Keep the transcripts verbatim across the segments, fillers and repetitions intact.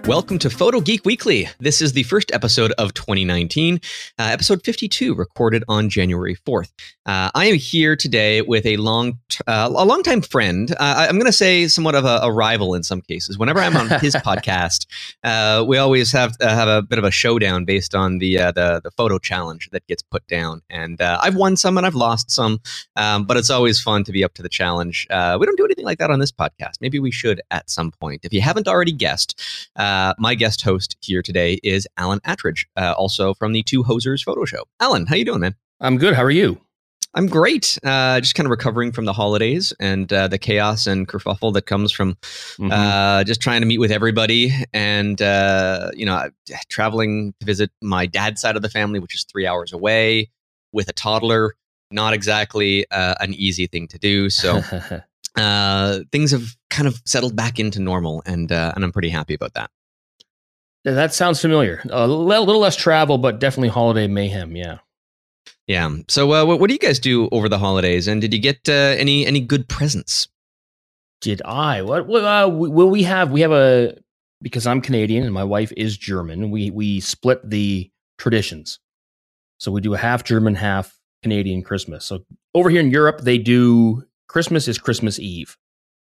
Welcome to Photo Geek Weekly. This is the first episode of twenty nineteen, uh, episode fifty-two, recorded on January fourth. Uh, I am here today with a long, uh, a longtime friend. Uh, I'm going to say somewhat of a, a rival in some cases. Whenever I'm on his podcast, uh, we always have uh, have a bit of a showdown based on the uh, the the photo challenge that gets put down. And uh, I've won some and I've lost some, um, but it's always fun to be up to the challenge. Uh, we don't do anything like that on this podcast. Maybe we should at some point. If you haven't already guessed, uh, my guest host here today is Alan Attridge, uh, also from the Two Hosers Photo Show. Alan, how you doing, man? I'm good. How are you? I'm great. Uh, just kind of recovering from the holidays and uh, the chaos and kerfuffle that comes from mm-hmm. uh, just trying to meet with everybody and, uh, you know, traveling to visit my dad's side of the family, which is three hours away with a toddler. Not exactly uh, an easy thing to do. So uh, things have kind of settled back into normal, and uh, and I'm pretty happy about that. Yeah, that sounds familiar. A little, little less travel, but definitely holiday mayhem. Yeah. Yeah. So uh, what, what do you guys do over the holidays? And did you get uh, any any good presents? Did I? What? Uh, well, we have we have a because I'm Canadian and my wife is German. We we split the traditions, so we do a half German, half Canadian Christmas. So over here in Europe, they do Christmas is Christmas Eve.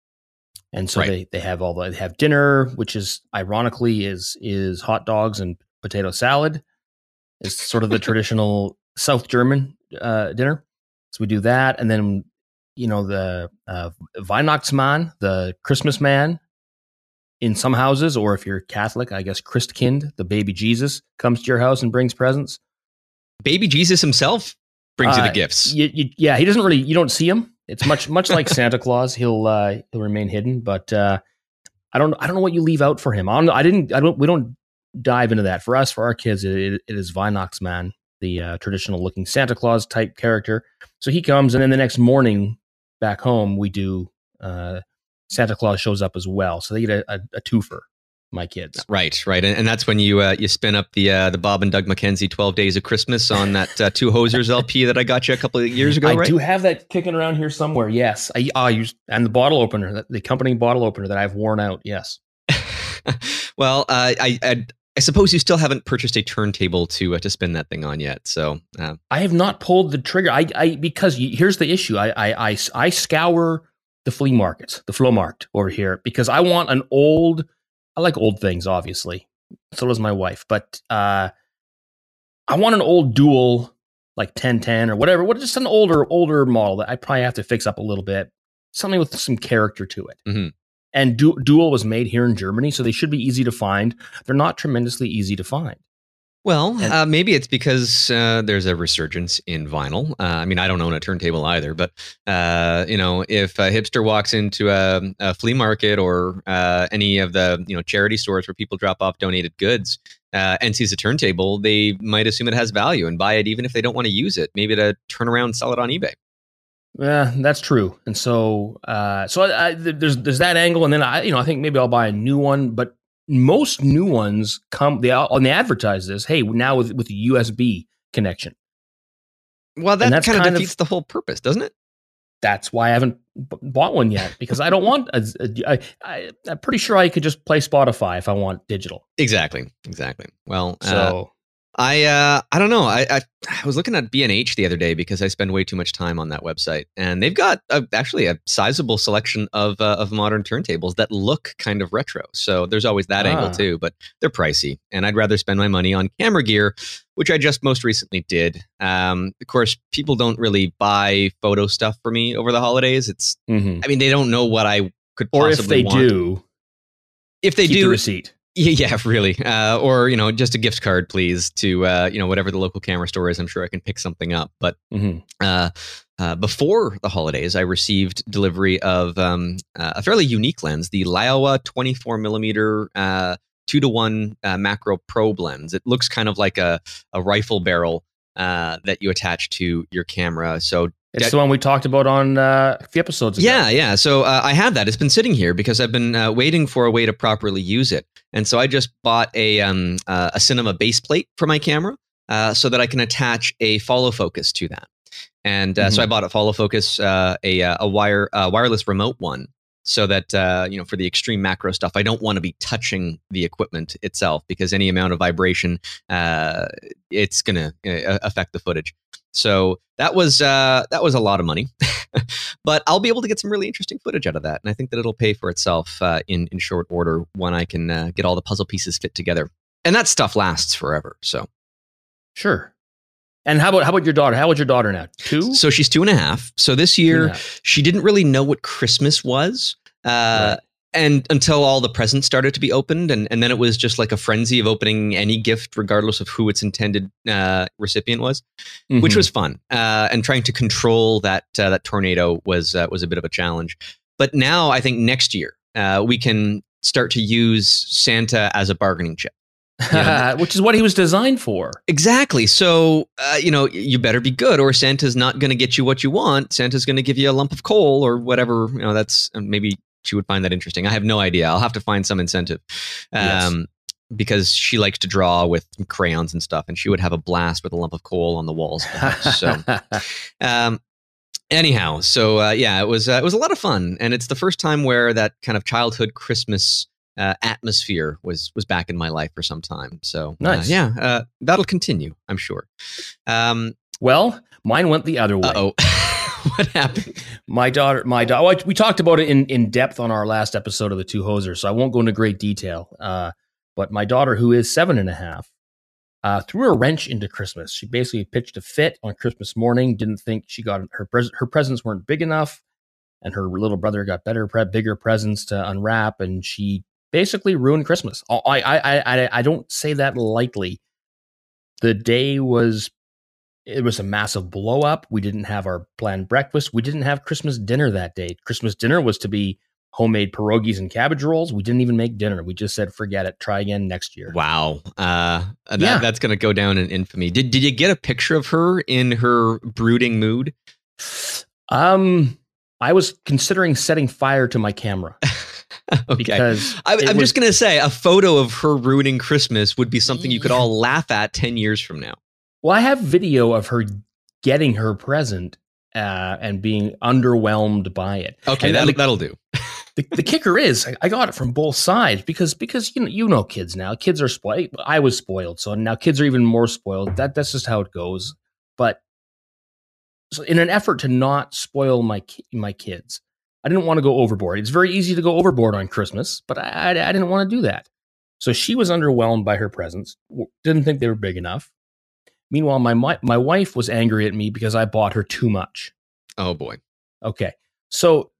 And so right. they, they have all the, they have dinner, which is ironically is is hot dogs and potato salad. It's sort of the traditional South German uh, dinner. So we do that, and then you know the uh, Weihnachtsmann, the Christmas man, in some houses, or if you're Catholic, I guess Christkind, the baby Jesus, comes to your house and brings presents. Baby Jesus himself brings uh, you the gifts. You, you, yeah, he doesn't really. You don't see him. It's much much like Santa Claus. He'll uh, he'll remain hidden, but uh, I don't I don't know what you leave out for him. I don't. I didn't. I don't. We don't dive into that. For us, for our kids, it, it, it is Weihnachtsmann, the uh, traditional looking Santa Claus type character. So he comes, and then the next morning back home, we do uh, Santa Claus shows up as well. So they get a, a, a twofer. My kids, right, right, and, and that's when you uh, you spin up the uh, the Bob and Doug McKenzie twelve Days of Christmas on that uh, Two Hosers L P that I got you a couple of years ago. I right? do have that kicking around here somewhere. Yes, I, I use and the bottle opener, the accompanying bottle opener that I've worn out. Yes. Well, uh, I, I I suppose you still haven't purchased a turntable to uh, to spin that thing on yet. So uh. I have not pulled the trigger. I, I because here's the issue. I, I I I scour the flea markets, the Flohmarkt over here, because I want an old. I like old things, obviously. So does my wife. But uh, I want an old Dual, like ten ten or whatever. What just an older, older model that I probably have to fix up a little bit. Something with some character to it. Mm-hmm. And du- Dual was made here in Germany, so they should be easy to find. They're not tremendously easy to find. Well, uh, maybe it's because uh, there's a resurgence in vinyl. Uh, I mean, I don't own a turntable either, but uh, you know, if a hipster walks into a, a flea market or uh, any of the you know charity stores where people drop off donated goods uh, and sees a turntable, they might assume it has value and buy it, even if they don't want to use it. Maybe to turn around and sell it on eBay. Yeah, that's true. And so, uh, so I, I, there's there's that angle, and then I, you know, I think maybe I'll buy a new one, but. Most new ones come, they and they advertise this, hey, now with, with a U S B connection. Well, that kind of kind defeats of, the whole purpose, doesn't it? That's why I haven't b- bought one yet, because I don't want, a, a, I, I, I'm pretty sure I could just play Spotify if I want digital. Exactly, exactly. Well, so... Uh, I uh, I don't know. I, I I was looking at B and H the other day because I spend way too much time on that website, and they've got a, actually a sizable selection of uh, of modern turntables that look kind of retro. So there's always that ah. angle too, but they're pricey, and I'd rather spend my money on camera gear, which I just most recently did. Um, of course, people don't really buy photo stuff for me over the holidays. It's mm-hmm. I mean, they don't know what I could possibly or if they want. do, if they keep do the receipt. Yeah, really. Uh, or, you know, just a gift card, please, to, uh, you know, whatever the local camera store is. I'm sure I can pick something up. But mm-hmm. uh, uh, before the holidays, I received delivery of um, uh, a fairly unique lens, the Laowa twenty-four millimeter uh, two to one uh, macro probe lens. It looks kind of like a, a rifle barrel uh, that you attach to your camera. So it's that, the one we talked about on uh, a few episodes ago. Yeah, yeah. So uh, I have that. It's been sitting here because I've been uh, waiting for a way to properly use it. And so I just bought a um, uh, a cinema base plate for my camera uh, so that I can attach a follow focus to that. And uh, mm-hmm. so I bought a follow focus, uh, a a wire uh, wireless remote one, so that uh, you know, for the extreme macro stuff, I don't want to be touching the equipment itself because any amount of vibration, uh, it's going to uh, affect the footage. So that was uh, that was a lot of money, but I'll be able to get some really interesting footage out of that, and I think that it'll pay for itself uh, in in short order when I can uh, get all the puzzle pieces fit together. And that stuff lasts forever. So sure. And how about how about your daughter? How old's your daughter now? Two? So she's two and a half. So this year she didn't really know what Christmas was. Uh, right. And until all the presents started to be opened. And, and then it was just like a frenzy of opening any gift, regardless of who its intended uh, recipient was, mm-hmm. which was fun. Uh, and trying to control that uh, that tornado was uh, was a bit of a challenge. But now I think next year uh, we can start to use Santa as a bargaining chip. You know? Which is what he was designed for. Exactly. So, uh, you know, you better be good or Santa's not going to get you what you want. Santa's going to give you a lump of coal or whatever. You know, that's maybe she would find that interesting. I have no idea. I'll have to find some incentive um, yes. because she likes to draw with crayons and stuff, and she would have a blast with a lump of coal on the walls of the house. So, um, anyhow, so uh, yeah, it was uh, it was a lot of fun, and it's the first time where that kind of childhood Christmas Uh, atmosphere was was back in my life for some time. So nice. uh, yeah, uh, that'll continue, I'm sure. Um, well, mine went the other way. Uh-oh. What happened? My daughter, my daughter, well, we talked about it in, in depth on our last episode of The Two Hosers, so I won't go into great detail. Uh, but my daughter, who is seven and a half, uh, threw a wrench into Christmas. She basically pitched a fit on Christmas morning, didn't think she got her, pres- her presents weren't big enough, and her little brother got better, pre- bigger presents to unwrap, and she basically ruined Christmas. I, I, I, I don't say that lightly. The day was, it was a massive blow up. We didn't have our planned breakfast. We didn't have Christmas dinner that day. Christmas dinner was to be homemade pierogies and cabbage rolls. We didn't even make dinner. We just said, forget it. Try again next year. Wow. Uh, that, yeah. That's going to go down in infamy. Did, did you get a picture of her in her brooding mood? Um, I was considering setting fire to my camera. Okay. Because I, I'm was, just going to say a photo of her ruining Christmas would be something you could all laugh at ten years from now. Well, I have video of her getting her present uh, and being underwhelmed by it. Okay, and that'll, the, that'll do. the, the kicker is I, I got it from both sides because because you know you know kids now. Kids are spoiled. I was spoiled, so now kids are even more spoiled. That that's just how it goes. But so in an effort to not spoil my my kids, I didn't want to go overboard. It's very easy to go overboard on Christmas, but I, I, I didn't want to do that. So she was underwhelmed by her presents, didn't think they were big enough. Meanwhile, my, my my wife was angry at me because I bought her too much. Oh, boy. Okay. So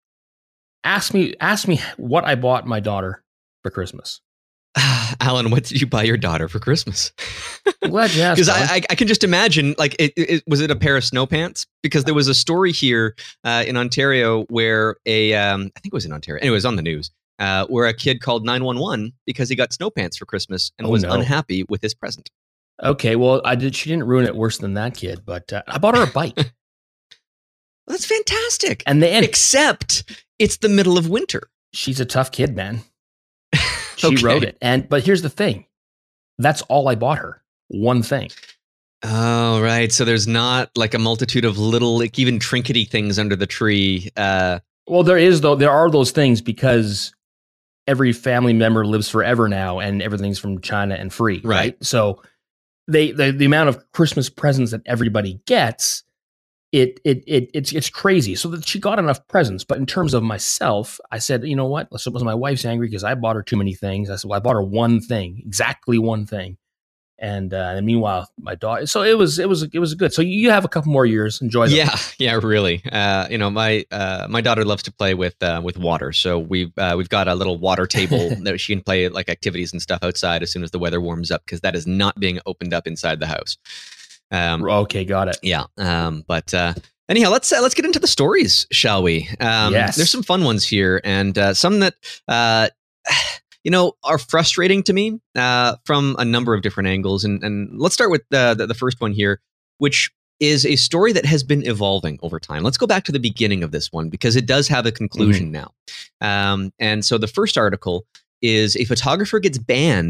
ask me, ask me what I bought my daughter for Christmas. Alan, what did you buy your daughter for Christmas? I'm glad you asked. Because I, I, I can just imagine, like, it, it, was it a pair of snow pants? Because there was a story here uh, in Ontario where a, um, I think it was in Ontario, anyway, it was on the news, uh, where a kid called nine one one because he got snow pants for Christmas and oh, was no. unhappy with his present. Okay, well, I did. She didn't ruin it worse than that kid, but uh, I bought her a bike. Well, that's fantastic. And then, except it's the middle of winter. She's a tough kid, man. She okay. wrote it. And but here's the thing. That's all I bought her. One thing. Oh, right. So there's not like a multitude of little, like even trinkety things under the tree. Uh, well, there is, though. There are those things because every family member lives forever now and everything's from China and free. Right. right? So they the, the amount of Christmas presents that everybody gets, It it it it's it's crazy. So that she got enough presents, but in terms of myself, I said, you know what? So was my wife's angry because I bought her too many things. I said, well, I bought her one thing, exactly one thing, and, uh, and meanwhile, my daughter. So it was it was it was good. So you have a couple more years. Enjoy them. Yeah, yeah, really. Uh, you know, my uh, my daughter loves to play with uh, with water, so we've uh, we've got a little water table that she can play like activities and stuff outside as soon as the weather warms up, because that is not being opened up inside the house. Um, okay, got it. Yeah, um, but uh, anyhow, let's uh, let's get into the stories, shall we? Um, yes. There's some fun ones here, and uh, some that uh, you know are frustrating to me uh, from a number of different angles. And and let's start with the, the the first one here, which is a story that has been evolving over time. Let's go back to the beginning of this one because it does have a conclusion mm-hmm. now. Um, and so the first article is a photographer gets banned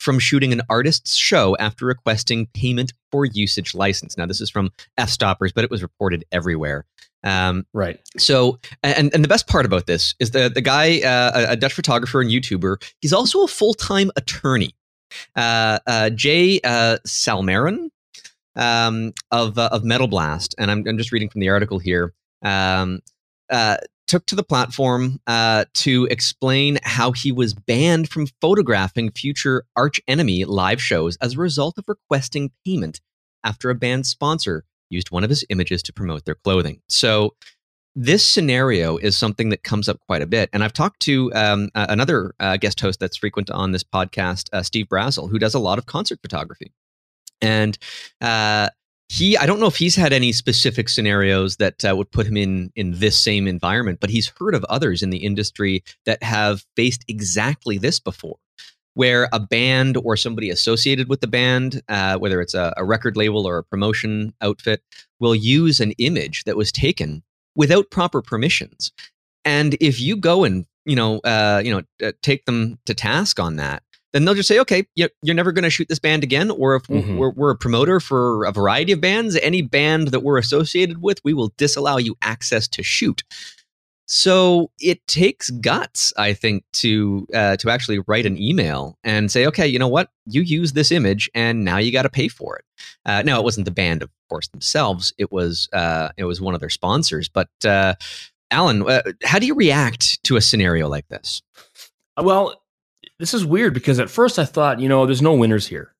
from shooting an artist's show after requesting payment for usage license. Now, this is from F-Stoppers, but it was reported everywhere. Um, right. So, and and the best part about this is the the guy, uh, a Dutch photographer and YouTuber, he's also a full-time attorney. Uh, uh, Jay uh, Salmaran um, of uh, of Metal Blast, and I'm, I'm just reading from the article here. Um, uh, took to the platform uh, to explain how he was banned from photographing future Arch Enemy live shows as a result of requesting payment after a band sponsor used one of his images to promote their clothing. So this scenario is something that comes up quite a bit. And I've talked to um, uh, another uh, guest host that's frequent on this podcast, uh, Steve Brazel, who does a lot of concert photography. And uh, he, I don't know if he's had any specific scenarios that uh, would put him in, in this same environment, but he's heard of others in the industry that have faced exactly this before, where a band or somebody associated with the band, uh, whether it's a, a record label or a promotion outfit, will use an image that was taken without proper permissions. And if you go and, you know, uh, you know, uh, take them to task on that, then they'll just say, okay, you're never going to shoot this band again. Or if mm-hmm. we're, we're a promoter for a variety of bands, any band that we're associated with, we will disallow you access to shoot. So it takes guts, I think, to uh, to actually write an email and say, okay, you know what? You use this image, and now you got to pay for it. Uh, now, it wasn't the band, of course, themselves. It was uh, it was one of their sponsors. But uh, Alan, uh, how do you react to a scenario like this? Well, this is weird because at first I thought, you know, there's no winners here,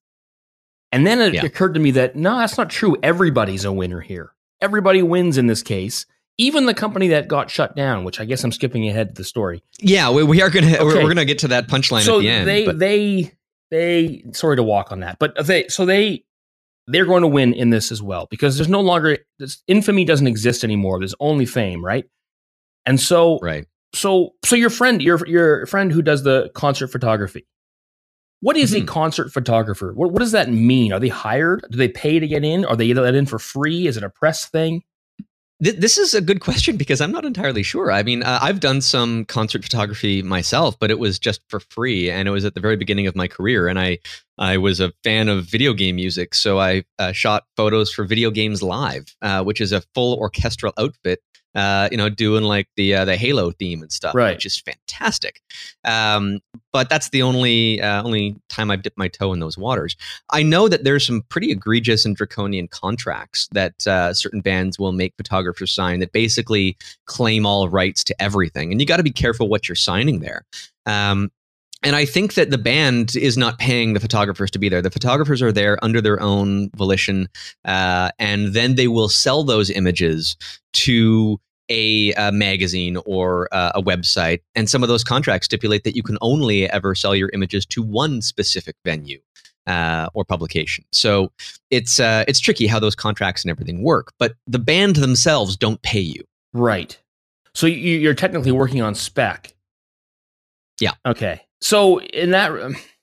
and then it yeah. occurred to me that no, that's not true. Everybody's a winner here. Everybody wins in this case. Even the company that got shut down, which I guess I'm skipping ahead to the story. Yeah, we, we are going to okay. we're, we're going to get to that punchline so at the end. They but. they they sorry to walk on that, but they so they they're going to win in this as well because there's no longer this infamy doesn't exist anymore. There's only fame, right? And so right. So so your friend your your friend who does the concert photography. What is mm-hmm. a concert photographer? What what does that mean? Are they hired? Do they pay to get in? Are they let in for free? Is it a press thing? This is a good question because I'm not entirely sure. I mean, uh, I've done some concert photography myself, but it was just for free, and it was at the very beginning of my career. And I, I was a fan of video game music, so I uh, shot photos for Video Games Live, uh, which is a full orchestral outfit. Uh, you know, doing like the uh, the Halo theme and stuff, right. which is fantastic. Um, but that's the only uh, only time I've dipped my toe in those waters. I know that there's some pretty egregious and draconian contracts that uh, certain bands will make photographers sign that basically claim all rights to everything, and you got to be careful what you're signing there. Um, And I think that the band is not paying the photographers to be there. The photographers are there under their own volition, uh, and then they will sell those images to a, a magazine or uh, a website. And some of those contracts stipulate that you can only ever sell your images to one specific venue uh, or publication. So it's uh, it's tricky how those contracts and everything work. But the band themselves don't pay you. Right. So you, you're technically working on spec. Yeah. Okay. So in that,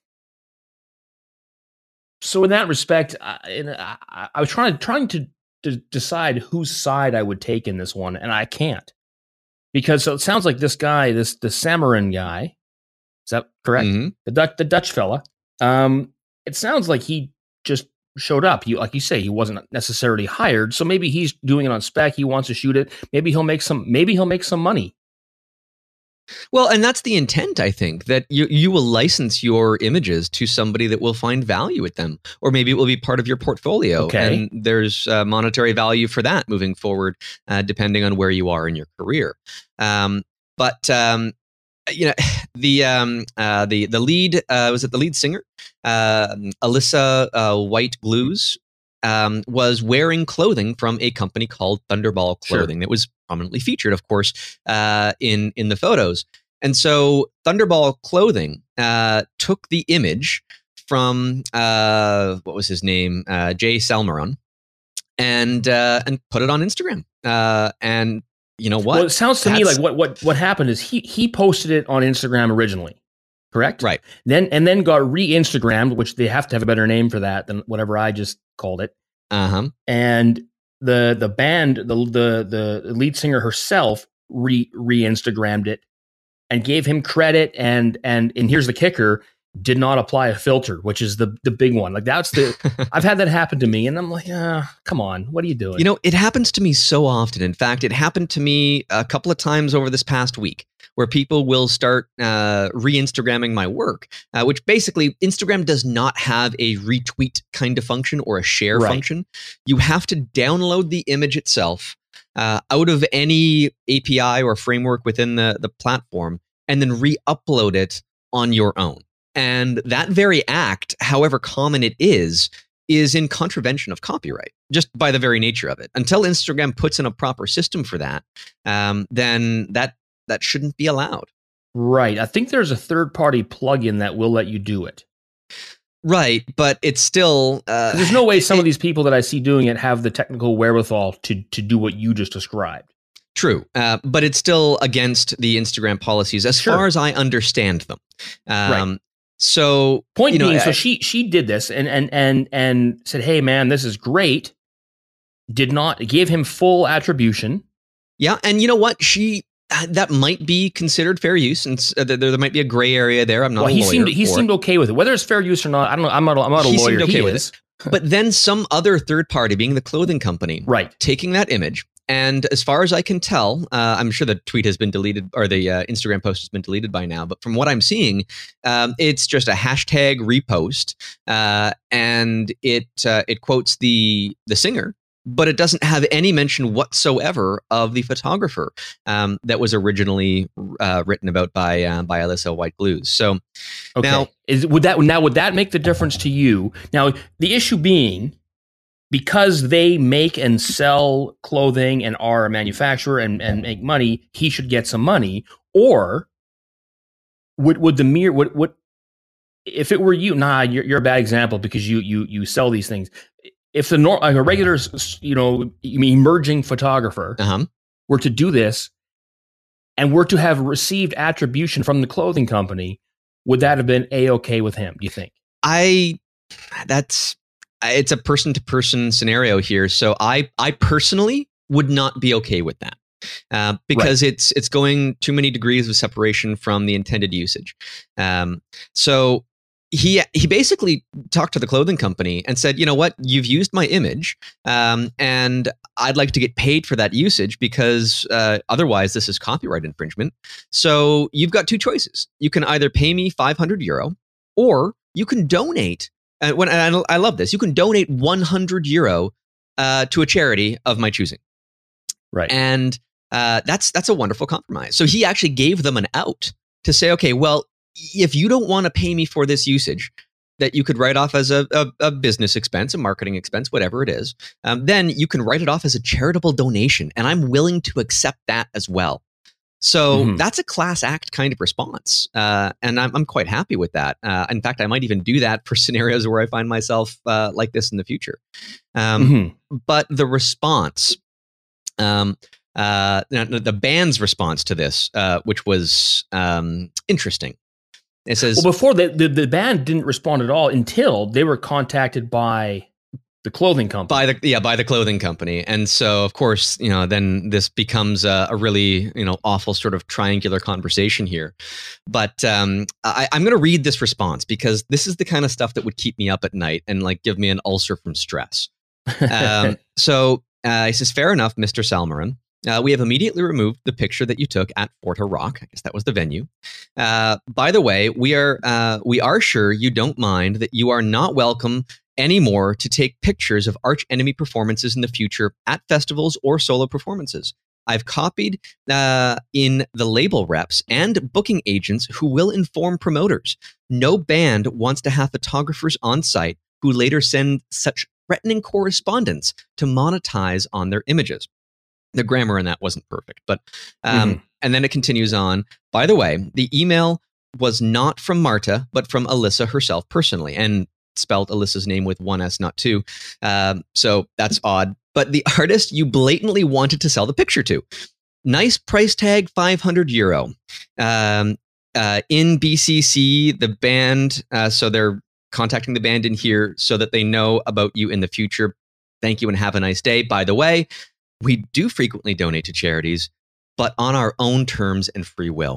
so in that respect, I, in, I, I was trying to trying to, to decide whose side I would take in this one, and I can't because so it sounds like this guy, this the Samarin guy, is that correct? Mm-hmm. The Dutch, the Dutch fella. Um, it sounds like he just showed up. He, like you say, he wasn't necessarily hired, so maybe he's doing it on spec. He wants to shoot it. Maybe he'll make some. Maybe he'll make some money. Well, and that's the intent, I think, that you, you will license your images to somebody that will find value with them, or maybe it will be part of your portfolio. Okay. And there's uh, monetary value for that moving forward, uh, depending on where you are in your career. Um, but, um, you know, the um, uh, the the lead, uh, was it the lead singer, uh, Alyssa uh, White Blues, um, was wearing clothing from a company called Thunderball Clothing. Sure. That was prominently featured, of course, uh, in in the photos. And so Thunderball Clothing uh, took the image from uh, what was his name, uh, Jay Salmaron, and uh, and put it on Instagram. Uh, and you know what? Well, it sounds to That's, me like what what what happened is he he posted it on Instagram originally, correct? Right. Then and then got re-Instagrammed, which they have to have a better name for that than whatever I just called it. Uh huh. And the the band, the the the lead singer herself re re-Instagrammed it and gave him credit, and and and here's the kicker, did not apply a filter, which is the the big one. Like that's the I've had that happen to me, and I'm like, ah, come on, what are you doing? You know, it happens to me so often. In fact, it happened to me a couple of times over this past week, where people will start uh, re-Instagramming my work, uh, which basically Instagram does not have a retweet kind of function or a share Right. function. You have to download the image itself uh, out of any A P I or framework within the, the platform and then re-upload it on your own. And that very act, however common it is, is in contravention of copyright, just by the very nature of it. Until Instagram puts in a proper system for that, um, then that that shouldn't be allowed. Right. I think there's a third-party plugin that will let you do it. Right, but it's still... Uh, There's no way some it, of these people that I see doing it have the technical wherewithal to to do what you just described. True, uh, but it's still against the Instagram policies as Sure. far as I understand them. Um, Right. So, Point you know, being, I, so she she did this and and and and said, "Hey, man, this is great." Did not give him full attribution. yeah, and you know what? She that might be considered fair use, and uh, there, there might be a gray area there. I'm not Well, a he lawyer. seemed he for seemed it. okay with it. Whether it's fair use or not, I don't know. I'm not. I'm not a He lawyer. seemed okay he with is. But then some other third party, being the clothing company, Right. taking that image. And as far as I can tell, uh, I'm sure the tweet has been deleted or the uh, Instagram post has been deleted by now. But from what I'm seeing, um, it's just a hashtag repost, uh, and it uh, it quotes the the singer, but it doesn't have any mention whatsoever of the photographer um, that was originally uh, written about by uh, by Alyssa White Blues. So Okay. now, Is would that now would that make the difference to you? Now, the issue being, because they make and sell clothing and are a manufacturer and, and make money, he should get some money. Or would would the mere would would if it were you? Nah, you're, you're a bad example because you you you sell these things. If the nor, like a regular, you know, emerging photographer uh-huh. were to do this and were to have received attribution from the clothing company, would that have been a-okay with him, do you think? I that's it's a person to person scenario here. So I I personally would not be okay with that. Uh, because right. it's it's going too many degrees of separation from the intended usage. Um, so he he basically talked to the clothing company and said, you know what, you've used my image, um, and I'd like to get paid for that usage because uh, otherwise this is copyright infringement. So you've got two choices. You can either pay me five hundred euro, or you can donate. Uh, when and I, I love this, you can donate one hundred euro uh, to a charity of my choosing. Right, and uh, that's that's a wonderful compromise. So he actually gave them an out to say, okay, well, if you don't want to pay me for this usage that you could write off as a, a, a business expense, a marketing expense, whatever it is, um, then you can write it off as a charitable donation. And I'm willing to accept that as well. So mm-hmm. that's a class act kind of response. Uh, and I'm, I'm quite happy with that. Uh, in fact, I might even do that for scenarios where I find myself uh, like this in the future. Um, mm-hmm. But the response, um, uh, the band's response to this, uh, which was um, interesting. It says, well, before the, the the band didn't respond at all until they were contacted by the clothing company. By the yeah, by the clothing company, and so of course, you know, then this becomes a, a really you know awful sort of triangular conversation here. But um, I, I'm going to read this response because this is the kind of stuff that would keep me up at night and like give me an ulcer from stress. um, so uh, he says, "Fair enough, Mister Salmaran. Uh, we have immediately removed the picture that you took at Fort Rock. I guess that was the venue. Uh, by the way, we are uh, we are sure you don't mind that you are not welcome anymore to take pictures of Arch Enemy performances in the future at festivals or solo performances. I've copied uh, in the label reps and booking agents who will inform promoters. No band wants to have photographers on site who later send such threatening correspondence to monetize on their images." The grammar in that wasn't perfect, but um, mm-hmm. and then it continues on. By the way, the email was not from Marta, but from Alyssa herself personally, and spelled Alyssa's name with one S, not two. Um, so that's odd. But the artist you blatantly wanted to sell the picture to. Nice price tag, five hundred euro. Um, uh, in B C C, the band, uh, so they're contacting the band in here so that they know about you in the future. Thank you and have a nice day. By the way, we do frequently donate to charities, but on our own terms and free will.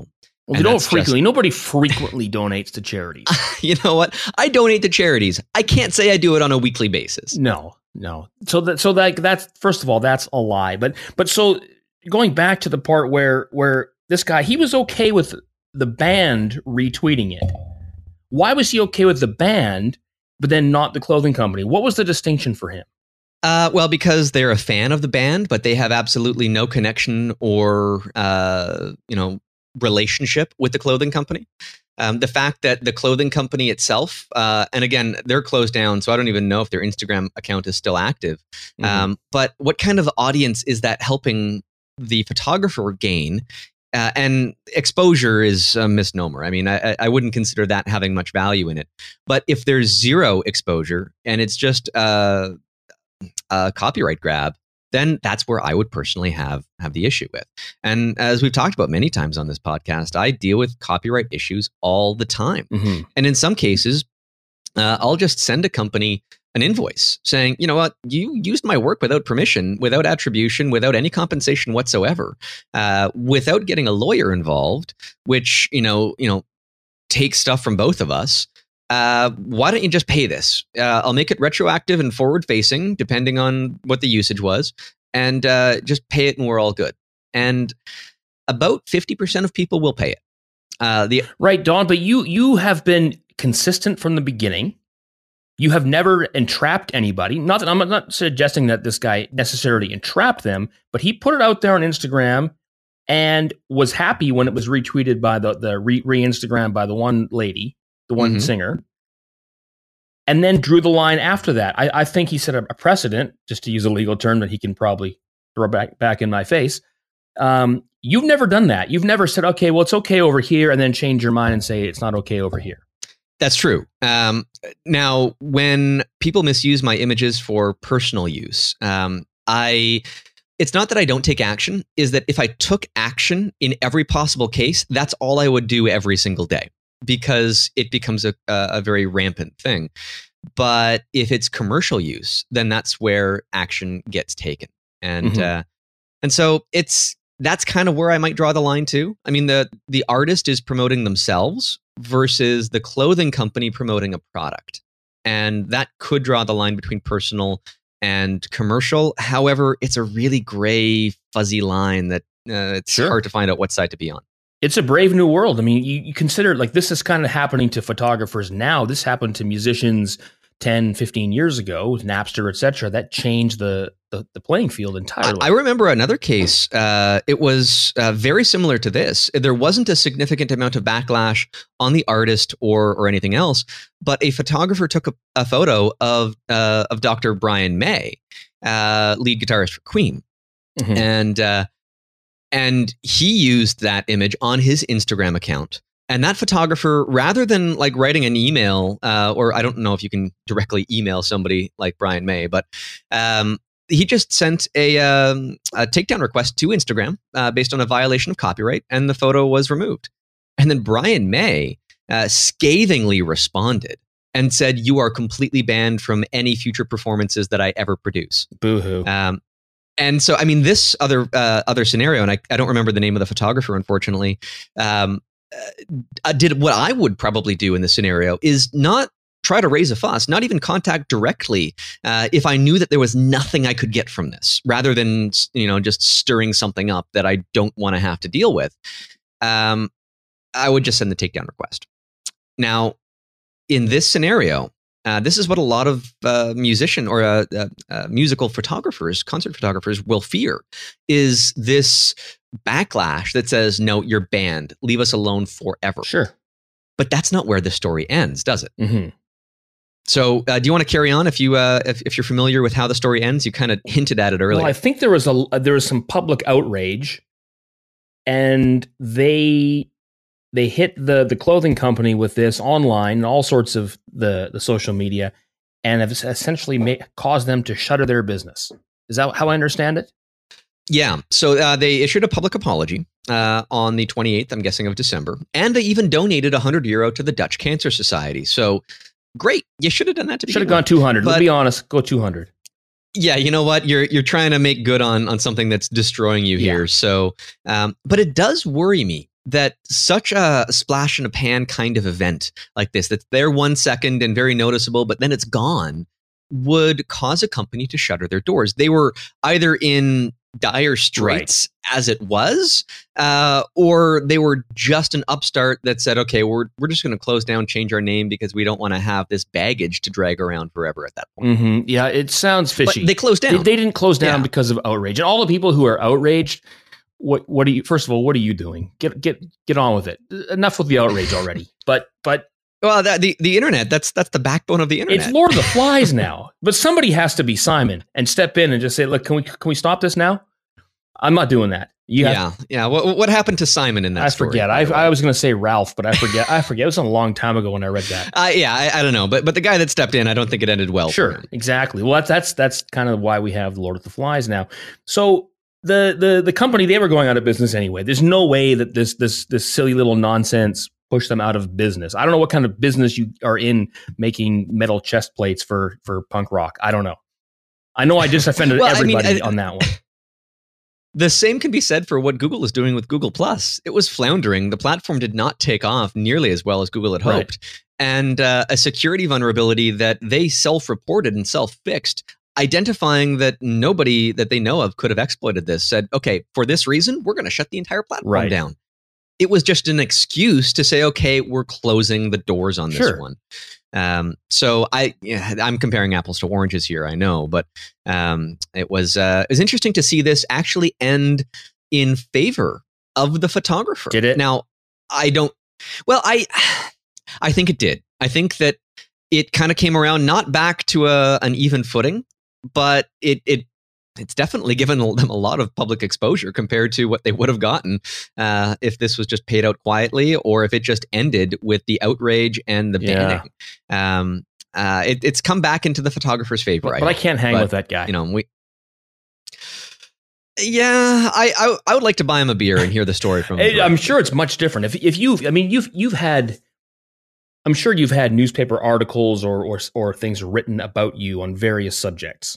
Well, they don't frequently. Just, Nobody frequently donates to charities. You know what? I donate to charities. I can't say I do it on a weekly basis. No, no. So that, so that, that's, first of all, that's a lie. But, but so going back to the part where, where this guy, he was okay with the band retweeting it. Why was he okay with the band, but then not the clothing company? What was the distinction for him? Uh, well, because they're a fan of the band, but they have absolutely no connection or, uh, you know, relationship with the clothing company. Um, the fact that the clothing company itself, uh, and again, they're closed down, so I don't even know if their Instagram account is still active. Mm-hmm. Um, but what kind of audience is that helping the photographer gain? Uh, and exposure is a misnomer. I mean, I, I wouldn't consider that having much value in it. But if there's zero exposure and it's just uh, a copyright grab, then that's where I would personally have have the issue with. And as we've talked about many times on this podcast, I deal with copyright issues all the time. Mm-hmm. And in some cases, uh, I'll just send a company an invoice saying, you know what, you used my work without permission, without attribution, without any compensation whatsoever, uh, without getting a lawyer involved, which, you know, you know, takes stuff from both of us. Uh, why don't you just pay this? Uh, I'll make it retroactive and forward facing, depending on what the usage was, and uh, just pay it and we're all good. And about fifty percent of people will pay it. Uh, the right, Don, but you you have been consistent from the beginning. You have never entrapped anybody. Not that I'm not suggesting that this guy necessarily entrapped them, but he put it out there on Instagram and was happy when it was retweeted by the, the re, re-Instagram by the one lady, the one mm-hmm. singer, and then drew the line after that. I, I think he set a precedent, just to use a legal term that he can probably throw back, back in my face. Um, you've never done that. You've never said, okay, well, it's okay over here, and then change your mind and say it's not okay over here. That's true. Um, now, when people misuse my images for personal use, um, I... It's not that I don't take action, is that if I took action in every possible case, that's all I would do every single day, because it becomes a, a very rampant thing. But if it's commercial use, then that's where action gets taken. And mm-hmm. uh, and so it's that's kind of where I might draw the line too. I mean, the the artist is promoting themselves versus the clothing company promoting a product. And that could draw the line between personal and commercial. However, it's a really gray, fuzzy line that uh, it's sure. hard to find out what side to be on. It's a brave new world. I mean, you, you consider like this is kind of happening to photographers now. This happened to musicians ten, fifteen years ago with Napster, et cetera. That changed the, the, the playing field entirely. I, I remember another case. Uh, it was uh, very similar to this. There wasn't a significant amount of backlash on the artist or or anything else, but a photographer took a, a photo of uh, of Doctor Brian May, uh, lead guitarist for Queen, mm-hmm. and uh, and he used that image on his Instagram account. And that photographer, rather than like writing an email, uh, or I don't know if you can directly email somebody like Brian May, but um, he just sent a, um, a takedown request to Instagram uh, based on a violation of copyright, and the photo was removed. And then Brian May uh, scathingly responded and said, "You are completely banned from any future performances that I ever produce." Boo-hoo. Um, and so, I mean, this other uh, other scenario, and I, I don't remember the name of the photographer, unfortunately, um, uh, did what I would probably do in this scenario is not try to raise a fuss, not even contact directly uh, if I knew that there was nothing I could get from this, rather than, you know, just stirring something up that I don't want to have to deal with. Um, I would just send the takedown request. Now, in this scenario, uh, this is what a lot of uh, musician or uh, uh, uh, musical photographers, concert photographers will fear, is this backlash that says, no, you're banned, leave us alone forever. Sure. But that's not where the story ends, does it? Mm-hmm. So uh, do you want to carry on? If, you, uh, if, if you're familiar with how the story ends, you kind of hinted at it earlier. Well, I think there was, a, there was some public outrage, and they... They hit the the clothing company with this online and all sorts of the, the social media, and have essentially made, caused them to shutter their business. Is that how I understand it? Yeah. So uh, they issued a public apology uh, on the twenty-eighth, I'm guessing, of December. And they even donated one hundred euro to the Dutch Cancer Society. So great. You should have done that to begin with. Should have gone two hundred. Let's be honest. Go two hundred. Yeah, you know what? You're you're trying to make good on on something that's destroying you here. Yeah. So, um, but it does worry me that such a splash in a pan kind of event like this, that's there one second and very noticeable, but then it's gone, would cause a company to shutter their doors. They were either in dire straits right. as it was, uh, or they were just an upstart that said, okay, we're we're just going to close down, change our name because we don't want to have this baggage to drag around forever at that point. Mm-hmm. Yeah, it sounds fishy. But they closed down. They, they didn't close down yeah. because of outrage. And all the people who are outraged, what what are you? First of all, what are you doing? Get get get on with it. Enough with the outrage already. But but. Well, that, the the internet, that's that's the backbone of the internet. It's Lord of the Flies now. But somebody has to be Simon and step in and just say, look, can we can we stop this now? I'm not doing that. You yeah, have, yeah. What what happened to Simon in that I story? forget. I I was going to say Ralph, but I forget. I forget. It was a long time ago when I read that. Uh, yeah, I, I don't know. But but the guy that stepped in, I don't think it ended well Sure, for him. Exactly. Well, that's that's that's kind of why we have Lord of the Flies now. So the the the company, they were going out of business anyway. There's no way that this this this silly little nonsense push them out of business. I don't know what kind of business you are in making metal chest plates for for punk rock. I don't know. I know I just offended well, everybody I mean, I, on that one. The same can be said for what Google is doing with Google Plus. It was floundering. The platform did not take off nearly as well as Google had hoped. Right. And uh, a security vulnerability that they self-reported and self-fixed, identifying that nobody that they know of could have exploited this, said, okay, for this reason, we're going to shut the entire platform right. down. It was just an excuse to say, okay, we're closing the doors on this sure. one. Um, so I, yeah, I'm comparing apples to oranges here, I know, but um, it was uh, it was interesting to see this actually end in favor of the photographer. Did it? Now, I don't. Well, I I think it did. I think that it kind of came around, not back to a an even footing, but it it. It's definitely given them a lot of public exposure compared to what they would have gotten uh, if this was just paid out quietly, or if it just ended with the outrage and the banning. Yeah. Um, uh, it, it's come back into the photographer's favor. But, I, but I can't hang but, with that guy. You know, we. Yeah, I, I I would like to buy him a beer and hear the story from him. I'm sure it's much different. If if you've, I mean, you've you've had. I'm sure you've had newspaper articles or or or things written about you on various subjects.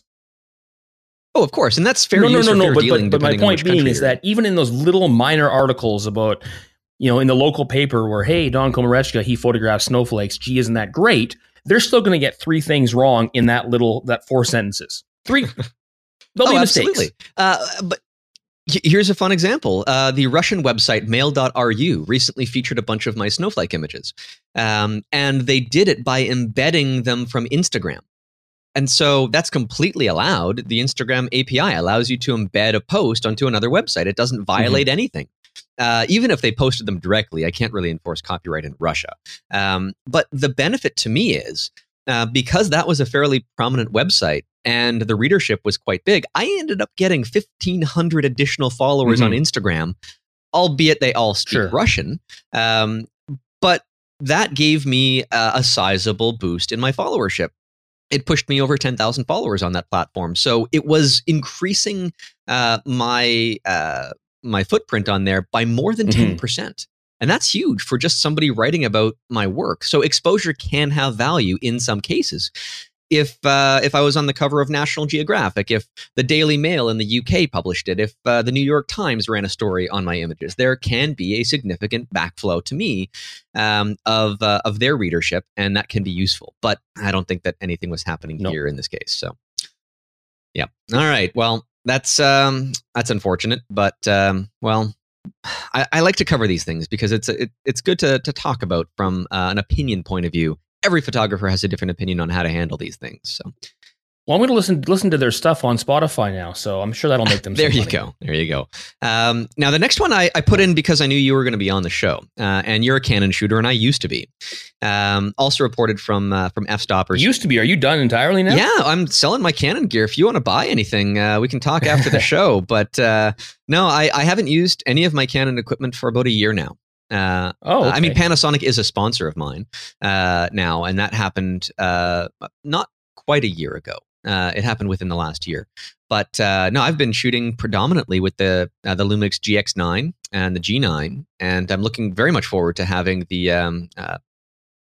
Oh, of course, and that's fair no, no, use no, or no, fair but, dealing. But, but my point being is that even in those little minor articles about, you know, in the local paper where, hey, Don Komarechka, he photographed snowflakes. Gee, isn't that great? They're still going to get three things wrong in that little that four sentences. Three. There'll oh, be absolutely. mistakes. Uh, but here's a fun example. Uh, the Russian website mail dot r u recently featured a bunch of my snowflake images, um, and they did it by embedding them from Instagram. And so that's completely allowed. The Instagram A P I allows you to embed a post onto another website. It doesn't violate mm-hmm. anything. Uh, even if they posted them directly, I can't really enforce copyright in Russia. Um, but the benefit to me is, uh, because that was a fairly prominent website and the readership was quite big, I ended up getting fifteen hundred additional followers mm-hmm. on Instagram, albeit they all speak sure. Russian. Um, but that gave me uh, a sizable boost in my followership. It pushed me over ten thousand followers on that platform. So it was increasing uh, my uh, my footprint on there by more than ten percent. Mm-hmm. And that's huge for just somebody writing about my work. So exposure can have value in some cases. If uh, if I was on the cover of National Geographic, if the Daily Mail in the U K published it, if uh, the New York Times ran a story on my images, there can be a significant backflow to me um, of uh, of their readership, and that can be useful. But I don't think that anything was happening nope. here in this case. So, yeah. All right. Well, that's um, that's unfortunate, but um, well, I, I like to cover these things because it's it, it's good to to talk about from uh, an opinion point of view. Every photographer has a different opinion on how to handle these things. So, well, I'm going to listen listen to their stuff on Spotify now, so I'm sure that'll make them. There some you money. go. There you go. Um, now, the next one I, I put in because I knew you were going to be on the show, uh, and you're a Canon shooter, and I used to be. Um, also reported from uh, from F-Stoppers. Used to be. Are you done entirely now? Yeah, I'm selling my Canon gear. If you want to buy anything, uh, we can talk after the show. But uh, no, I, I haven't used any of my Canon equipment for about a year now. Uh, oh, okay. I mean, Panasonic is a sponsor of mine uh, now, and that happened uh, not quite a year ago. Uh, it happened within the last year. But uh, no, I've been shooting predominantly with the uh, the Lumix G X nine and the G nine, and I'm looking very much forward to having the um, uh,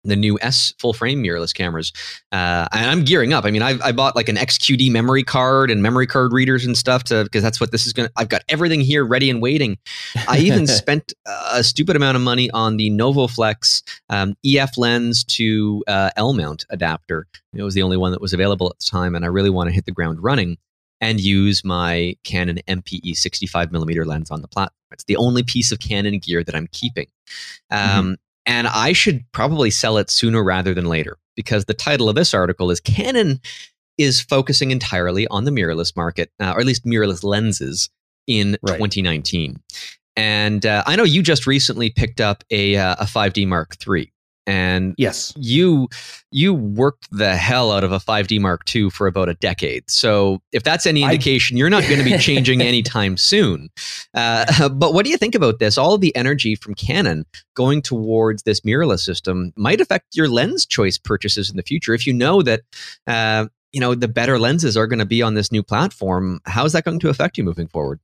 the new S full frame mirrorless cameras. Uh, and I'm gearing up. I mean, I've, I bought like an X Q D memory card and memory card readers and stuff to, because that's what this is going to, I've got everything here ready and waiting. I even spent a stupid amount of money on the NovoFlex um, E F lens to uh, L mount adapter. It was the only one that was available at the time. And I really want to hit the ground running and use my Canon M P E sixty-five millimeter lens on the platform. It's the only piece of Canon gear that I'm keeping. Um, mm-hmm. And I should probably sell it sooner rather than later, because the title of this article is Canon is focusing entirely on the mirrorless market, uh, or at least mirrorless lenses in right. twenty nineteen. And uh, I know you just recently picked up a, uh, a five D Mark three. And yes, you you worked the hell out of a five D Mark two for about a decade. So if that's any indication, I, you're not going to be changing anytime soon. Uh, but what do you think about this? All of the energy from Canon going towards this mirrorless system might affect your lens choice purchases in the future. If you know that uh, you know the better lenses are going to be on this new platform, how is that going to affect you moving forward?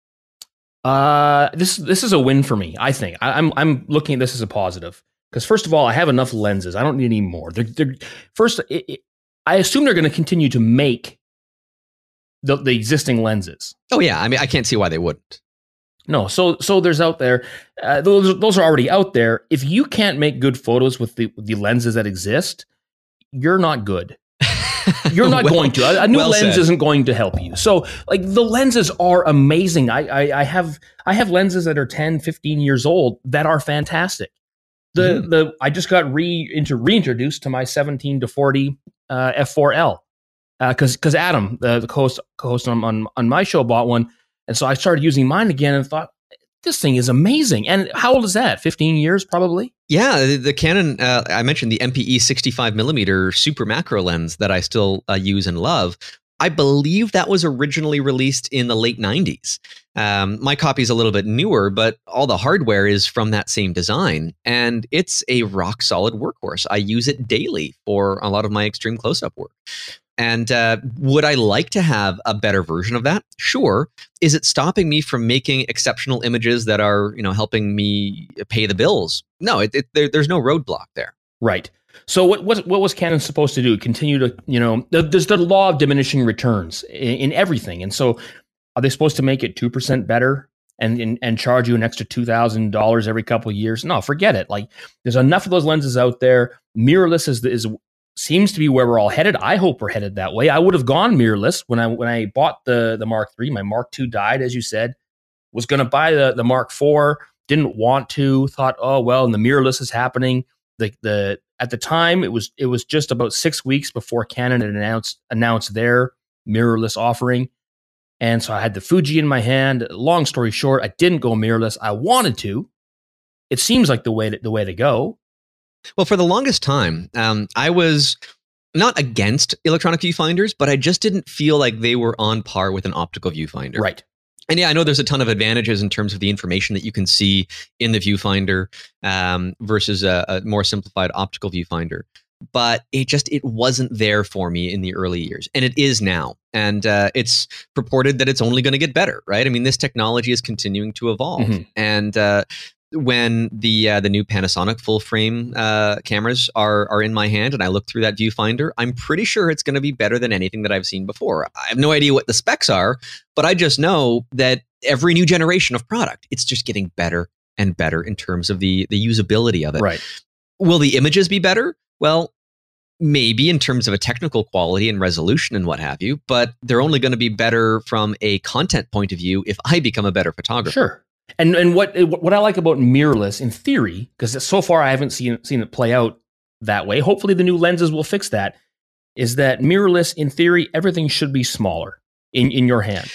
Uh, this this is a win for me. I think I, I'm I'm looking at this as a positive. Because first of all, I have enough lenses. I don't need any more. They're, they're, first, it, it, I assume they're going to continue to make the, the existing lenses. Oh yeah, I mean, I can't see why they wouldn't. No, so so there's out there. Uh, those those are already out there. If you can't make good photos with the with the lenses that exist, you're not good. You're not well, going to. A, a new well lens said. Isn't going to help you. So like the lenses are amazing. I, I I have I have lenses that are ten, fifteen years old that are fantastic. The mm. the I just got re into reintroduced to my seventeen to forty uh, F four L because uh, because Adam the, the co-host co-host on, on on my show bought one, and so I started using mine again and thought this thing is amazing. And how old is that? fifteen years probably. Yeah, the, the Canon uh, I mentioned the M P E sixty-five millimeter super macro lens that I still uh, use and love. I believe that was originally released in the late nineties. Um, my copy is a little bit newer, but all the hardware is from that same design. And it's a rock solid workhorse. I use it daily for a lot of my extreme close-up work. And uh, would I like to have a better version of that? Sure. Is it stopping me from making exceptional images that are, you know, helping me pay the bills? No, it, it, there, there's no roadblock there. Right. So what, what what was Canon supposed to do? Continue to, you know, there's the law of diminishing returns in, in everything. And so are they supposed to make it two percent better and, and and charge you an extra two thousand dollars every couple of years? No, forget it. Like there's enough of those lenses out there. Mirrorless is, is seems to be where we're all headed. I hope we're headed that way. I would have gone mirrorless when I when I bought the, the Mark three. My Mark two died, as you said. Was going to buy the, the Mark four. Didn't want to. Thought, oh, well, and the mirrorless is happening. The the At the time, it was it was just about six weeks before Canon had announced announced their mirrorless offering, and so I had the Fuji in my hand. Long story short, I didn't go mirrorless. I wanted to. It seems like the way to, the way to go. Well, for the longest time, um, I was not against electronic viewfinders, but I just didn't feel like they were on par with an optical viewfinder. Right. And yeah, I know there's a ton of advantages in terms of the information that you can see in the viewfinder um, versus a, a more simplified optical viewfinder. But it just, it wasn't there for me in the early years. And it is now. And uh, it's purported that it's only going to get better, right? I mean, this technology is continuing to evolve. Mm-hmm. And uh, when the uh, the new Panasonic full frame uh, cameras are are in my hand and I look through that viewfinder, I'm pretty sure it's going to be better than anything that I've seen before. I have no idea what the specs are, but I just know that every new generation of product, it's just getting better and better in terms of the the usability of it. Right. Will the images be better? Well, maybe in terms of a technical quality and resolution and what have you, but they're only going to be better from a content point of view if I become a better photographer. Sure. And and what what I like about mirrorless in theory, because so far I haven't seen seen it play out that way. Hopefully the new lenses will fix that. Is that mirrorless in theory, everything should be smaller in, in your hand.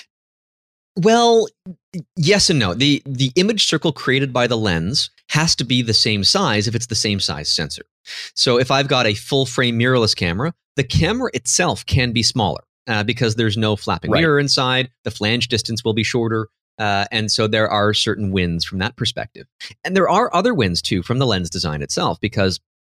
Well, yes and no. The the image circle created by the lens has to be the same size if it's the same size sensor. So if I've got a full frame mirrorless camera, the camera itself can be smaller uh, because there's no flapping right. mirror inside. The flange distance will be shorter. Uh, and so there are certain wins from that perspective. And there are other wins, too, from the lens design itself, because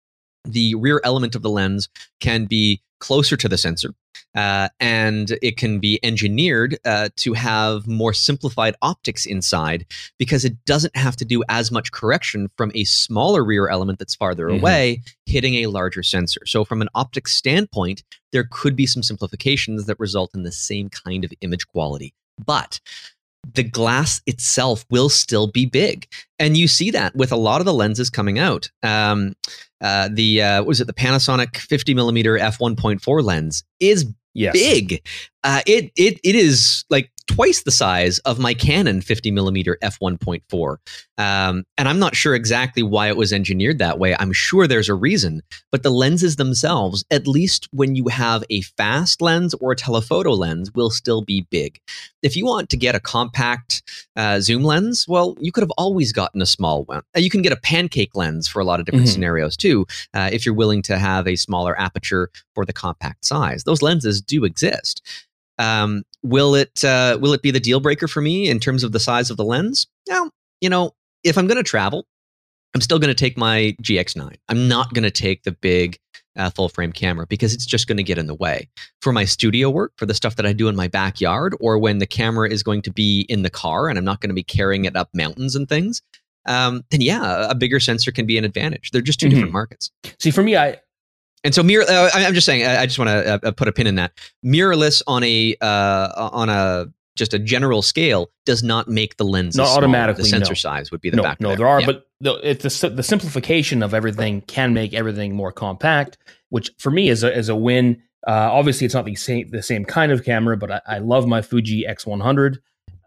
the rear element of the lens can be closer to the sensor, uh, and it can be engineered uh, to have more simplified optics inside because it doesn't have to do as much correction from a smaller rear element that's farther mm-hmm. away hitting a larger sensor. So from an optics standpoint, there could be some simplifications that result in the same kind of image quality. But the glass itself will still be big. And you see that with a lot of the lenses coming out. Um, uh, the, uh, what was it, the Panasonic fifty millimeter f one point four lens is yes. big. Uh, it, it, it is like twice the size of my Canon fifty millimeter f one point four. Um, and I'm not sure exactly why it was engineered that way. I'm sure there's a reason, but the lenses themselves, at least when you have a fast lens or a telephoto lens, will still be big. If you want to get a compact uh, zoom lens, well, you could have always gotten a small one. Uh, you can get a pancake lens for a lot of different mm-hmm. scenarios too, uh, if you're willing to have a smaller aperture for the compact size. Those lenses do exist. Um, will it uh, will it be the deal breaker for me in terms of the size of the lens? Well, you know, if I'm going to travel, I'm still going to take my G X nine. I'm not going to take the big uh, full frame camera because it's just going to get in the way. For my studio work, for the stuff that I do in my backyard, or when the camera is going to be in the car and I'm not going to be carrying it up mountains and things, um, then yeah, a bigger sensor can be an advantage. They're just two mm-hmm. different markets. See, for me, I... And so mirror, uh, I'm just saying, I, I just want to uh, put a pin in that. Mirrorless on a uh, on a just a general scale does not make the lens not smaller. automatically. The sensor no. size would be the no, factor. No, there, there are, yeah. but the, if the the simplification of everything can make everything more compact, which for me is a is a win. Uh, obviously, it's not the same the same kind of camera, but I, I love my Fuji X one hundred.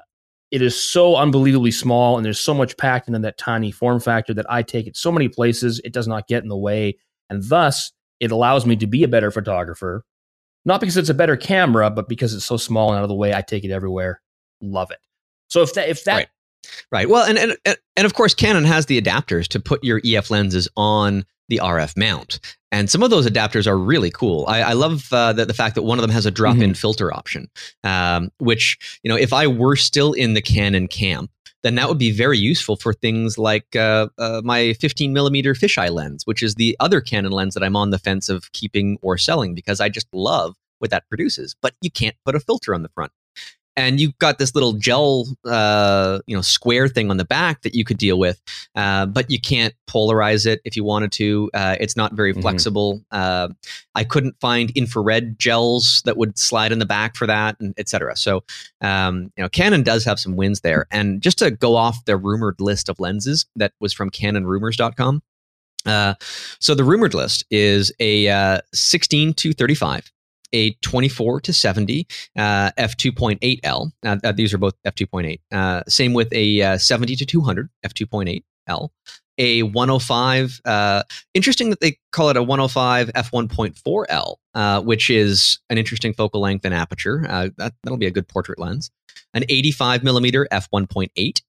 It is so unbelievably small, and there's so much packed into that tiny form factor that I take it so many places. It does not get in the way, and thus it allows me to be a better photographer, not because it's a better camera, but because it's so small and out of the way. I take it everywhere. Love it. So if that, if that, right, right. Well, and and and of course, Canon has the adapters to put your E F lenses on the R F mount, and some of those adapters are really cool. I, I love uh, the, the fact that one of them has a drop-in mm-hmm. filter option, um, which, you know, if I were still in the Canon camp, then that would be very useful for things like uh, uh, my fifteen millimeter fisheye lens, which is the other Canon lens that I'm on the fence of keeping or selling because I just love what that produces. But you can't put a filter on the front. And you've got this little gel, uh, you know, square thing on the back that you could deal with, uh, but you can't polarize it if you wanted to. Uh, it's not very mm-hmm. flexible. Uh, I couldn't find infrared gels that would slide in the back for that, and et cetera. So, um, you know, Canon does have some wins there. And just to go off the rumored list of lenses that was from canon rumors dot com. Uh, so the rumored list is a uh, sixteen to thirty-five. A twenty-four to seventy uh, f two point eight L. Uh, uh, these are both f two point eight. Uh, same with a uh, seventy to two hundred f two point eight L. A one oh five. Uh, interesting that they call it a one oh five f one point four L, uh, which is an interesting focal length and aperture. Uh, that, that'll be a good portrait lens. An eighty-five millimeter f one point eight.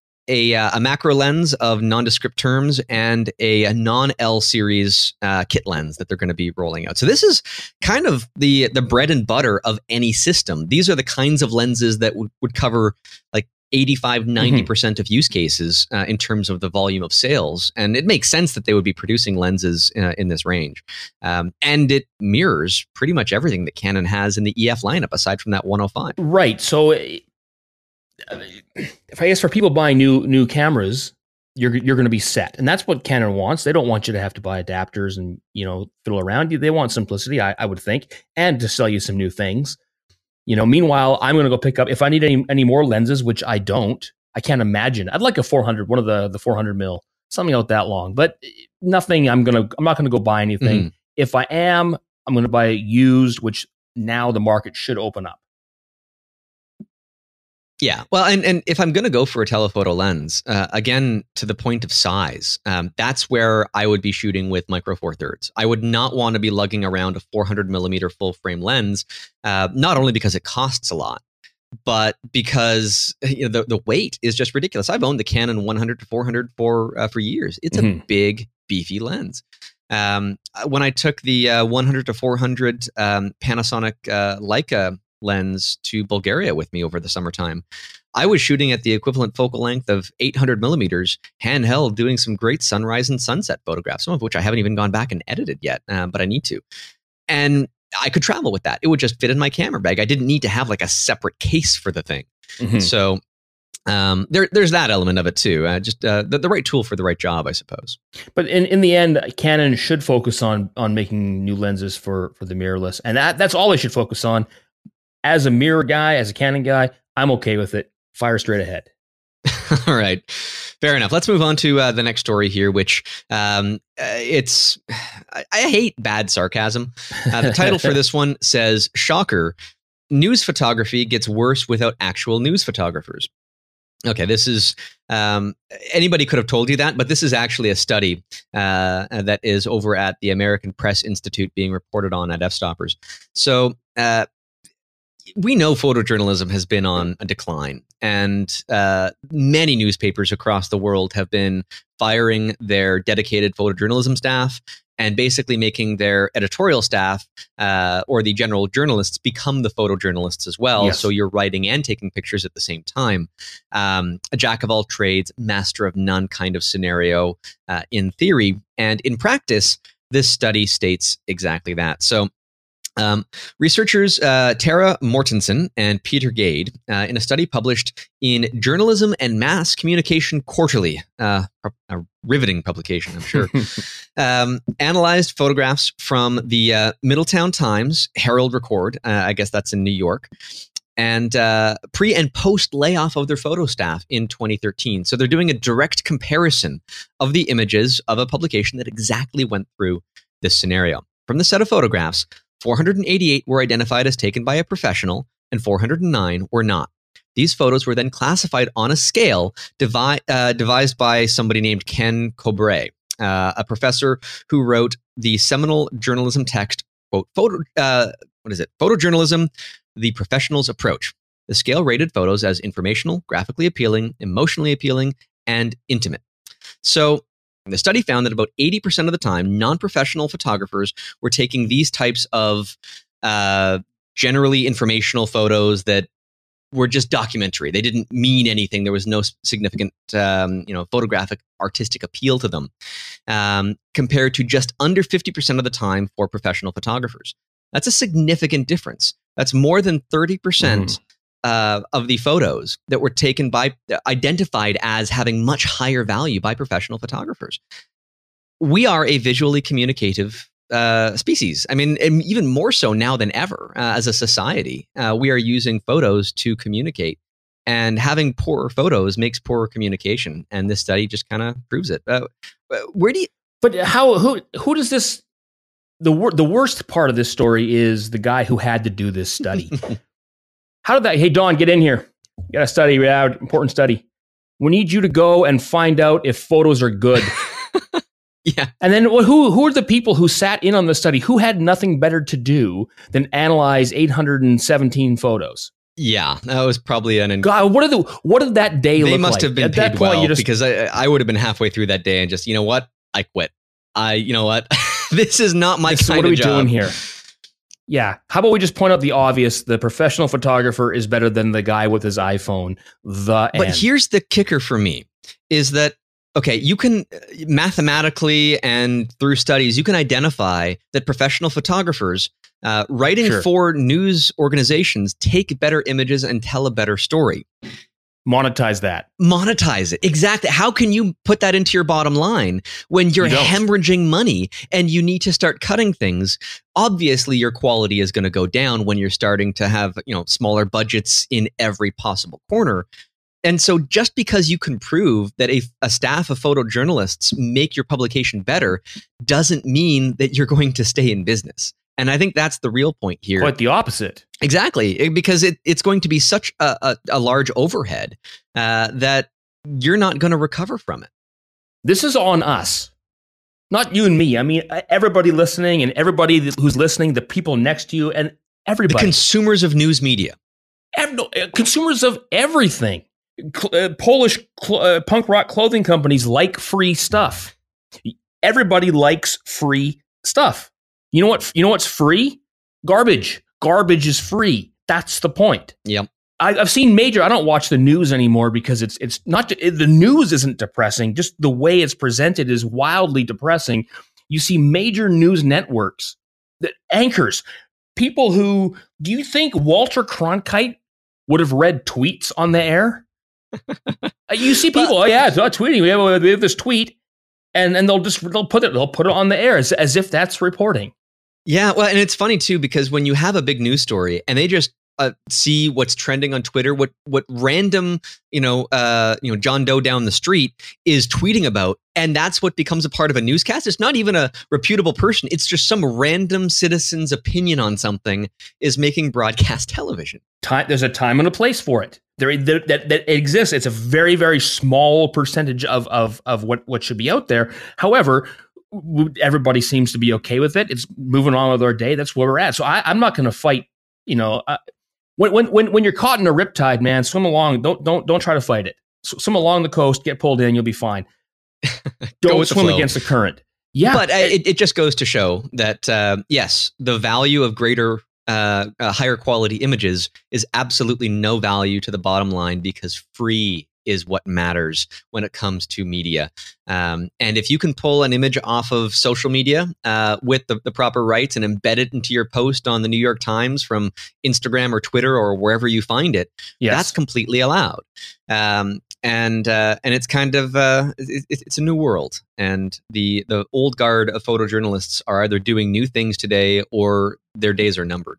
A, uh, a macro lens of nondescript terms, and a, a non-L series uh, kit lens that they're going to be rolling out. So this is kind of the the bread and butter of any system. These are the kinds of lenses that would, would cover like eighty-five, ninety percent mm-hmm. of use cases uh, in terms of the volume of sales. And it makes sense that they would be producing lenses uh, in this range. Um, and it mirrors pretty much everything that Canon has in the E F lineup, aside from that one oh five. Right. So if I guess for people buying new new cameras, you're you're going to be set, and that's what Canon wants. They don't want you to have to buy adapters and, you know, fiddle around. They want simplicity, I, I would think, and to sell you some new things. You know, meanwhile, I'm going to go pick up if I need any any more lenses, which I don't. I can't imagine. I'd like a four hundred, one of the the four hundred mil, something out that long, but nothing. I'm gonna I'm not going to go buy anything. Mm-hmm. If I am, I'm going to buy used, which now the market should open up. Yeah, well, and, and if I'm going to go for a telephoto lens, uh, again, to the point of size, um, that's where I would be shooting with Micro Four Thirds. I would not want to be lugging around a four hundred millimeter full frame lens, uh, not only because it costs a lot, but because, you know, the, the weight is just ridiculous. I've owned the Canon one hundred to four hundred for uh, for years. It's mm-hmm. a big, beefy lens. Um, when I took the uh, one hundred to four hundred um, Panasonic uh, Leica lens to Bulgaria with me over the summertime. I was shooting at the equivalent focal length of eight hundred millimeters, handheld, doing some great sunrise and sunset photographs, some of which I haven't even gone back and edited yet, uh, but I need to. And I could travel with that. It would just fit in my camera bag. I didn't need to have like a separate case for the thing. Mm-hmm. So um, there, there's that element of it too. Uh, just uh, the, the right tool for the right job, I suppose. But in, in the end, Canon should focus on on making new lenses for for the mirrorless, and that that's all they should focus on. As a mirror guy, as a Canon guy, I'm okay with it. Fire straight ahead. All right. Fair enough. Let's move on to uh, the next story here, which um, uh, it's, I, I hate bad sarcasm. Uh, the title for this one says, shocker, news photography gets worse without actual news photographers. Okay, this is, um, anybody could have told you that, but this is actually a study uh, that is over at the American Press Institute being reported on at F-Stoppers. So, uh, we know photojournalism has been on a decline, and uh, many newspapers across the world have been firing their dedicated photojournalism staff and basically making their editorial staff uh, or the general journalists become the photojournalists as well. Yes. So you're writing and taking pictures at the same time. Um, a jack of all trades, master of none kind of scenario uh, in theory. And in practice, this study states exactly that. So Um, researchers uh, Tara Mortensen and Peter Gade, uh, in a study published in Journalism and Mass Communication Quarterly, uh, a riveting publication, I'm sure, um, analyzed photographs from the uh, Middletown Times, Herald Record, uh, I guess that's in New York, and uh, pre and post layoff of their photo staff in twenty thirteen. So they're doing a direct comparison of the images of a publication that exactly went through this scenario. From the set of photographs, four hundred eighty-eight were identified as taken by a professional, and four hundred nine were not. These photos were then classified on a scale devi- uh, devised by somebody named Ken Cobre, uh, a professor who wrote the seminal journalism text, quote, photo, uh, what is it? Photojournalism, The Professional's Approach. The scale rated photos as informational, graphically appealing, emotionally appealing, and intimate. So the study found that about eighty percent of the time, non-professional photographers were taking these types of uh, generally informational photos that were just documentary. They didn't mean anything. There was no significant, um, you know, photographic artistic appeal to them, um, compared to just under fifty percent of the time for professional photographers. That's a significant difference. That's more than thirty percent. Mm. Uh, of the photos that were taken by, identified as having much higher value by professional photographers. We are a visually communicative uh, species. I mean, and even more so now than ever uh, as a society. Uh, we are using photos to communicate, and having poorer photos makes poorer communication. And this study just kind of proves it. Uh, where do you? But how? Who? Who does this? The wor- the worst part of this story is the guy who had to do this study. How did that? Hey, Don, get in here. You got a study, yeah, important study. We need you to go and find out if photos are good. Yeah. And then well, who who are the people who sat in on the study who had nothing better to do than analyze eight hundred seventeen photos? Yeah, that was probably an. God, what are the what did that day they look like? They must have been At paid that point, well you just, because I I would have been halfway through that day and just, you know what, I quit. I you know what, this is not my this, kind what are of we job. doing here? Yeah. How about we just point out the obvious? The professional photographer is better than the guy with his iPhone. The But end. here's the kicker for me is that, okay, you can mathematically and through studies, you can identify that professional photographers uh, writing Sure. for news organizations take better images and tell a better story. Monetize that. Monetize it. Exactly. How can you put that into your bottom line when you're You don't. hemorrhaging money and you need to start cutting things? Obviously, your quality is going to go down when you're starting to have, you know, smaller budgets in every possible corner. And so just because you can prove that a, a staff of photojournalists make your publication better doesn't mean that you're going to stay in business. And I think that's the real point here. Quite the opposite. Exactly, because it, it's going to be such a, a, a large overhead uh, that you're not going to recover from it. This is on us, not you and me. I mean, everybody listening and everybody who's listening, the people next to you and everybody. The consumers of news media. Ev- no, uh, consumers of everything. Cl- uh, Polish cl- uh, punk rock clothing companies like free stuff. Everybody likes free stuff. You know what? You know what's free? Garbage. Garbage is free. That's the point. Yep. I, I've seen major. I don't watch the news anymore because it's it's not it, the news isn't depressing. Just the way it's presented is wildly depressing. You see major news networks, that anchors, people who do you think Walter Cronkite would have read tweets on the air? You see people, oh yeah, it's not tweeting. We have, we have this tweet, and and they'll just they'll put it they'll put it on the air as, as if that's reporting. Yeah, well, and it's funny too because when you have a big news story and they just Uh, see what's trending on Twitter, what what random you know uh, you know John Doe down the street is tweeting about, and that's what becomes a part of a newscast. It's not even a reputable person; it's just some random citizen's opinion on something is making broadcast television. Time, there's a time and a place for it. There, there that that exists. It's a very very small percentage of of of what what should be out there. However, everybody seems to be okay with it. It's moving on with our day. That's where we're at. So I, I'm not going to fight. You know. Uh, When when when when you're caught in a riptide, man, swim along. Don't don't don't try to fight it. S- swim along the coast, get pulled in, you'll be fine. Don't swim against the current. Yeah, but uh, it it just goes to show that uh, yes, the value of greater, uh, uh, higher quality images is absolutely no value to the bottom line because free is what matters when it comes to media. Um, and if you can pull an image off of social media uh, with the, the proper rights and embed it into your post on the New York Times from Instagram or Twitter or wherever you find it, yes. That's completely allowed. Um, and uh, and it's kind of uh, it, it's a new world. And the the old guard of photojournalists are either doing new things today or their days are numbered.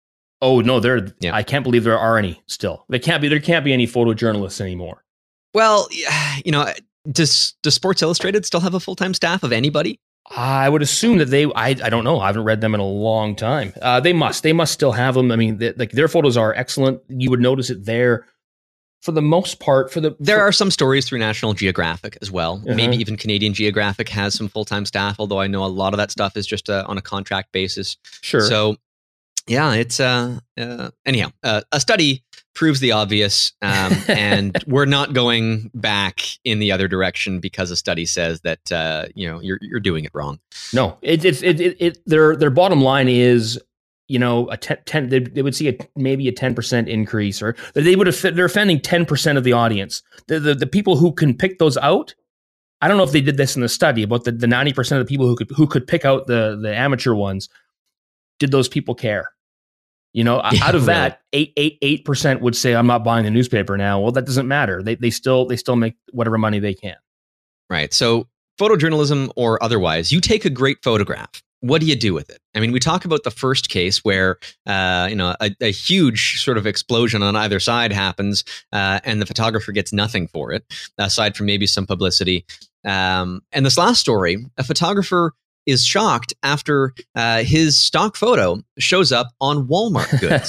Oh no, there! Yeah. I can't believe there are any still. There can't be. There can't be any photojournalists anymore. Well, you know, does does Sports Illustrated still have a full-time staff of anybody? I would assume that they. I I don't know. I haven't read them in a long time. Uh, they must. They must still have them. I mean, they, like their photos are excellent. You would notice it there. For the most part, for the there for, are some stories through National Geographic as well. Uh-huh. Maybe even Canadian Geographic has some full-time staff. Although I know a lot of that stuff is just uh, on a contract basis. Sure. So yeah, it's uh, uh anyhow uh, a study proves the obvious, um, and we're not going back in the other direction because a study says that uh, you know you're you're doing it wrong. No, it, it, it, it, it their their bottom line is, you know, a ten, ten they, they would see a maybe a ten percent increase, or they would have they're offending ten percent of the audience. The, the the people who can pick those out. I don't know if they did this in the study about the the ninety percent of the people who could who could pick out the the amateur ones. Did those people care? You know, yeah, out of really. that, eight, eight, eight percent would say, "I'm not buying the newspaper now." Well, that doesn't matter. They they still they still make whatever money they can. Right. So, photojournalism or otherwise, you take a great photograph. What do you do with it? I mean, we talk about the first case where uh, you know a, a huge sort of explosion on either side happens, uh, and the photographer gets nothing for it, aside from maybe some publicity. Um, and this last story, a photographer is shocked after uh, his stock photo shows up on Walmart goods.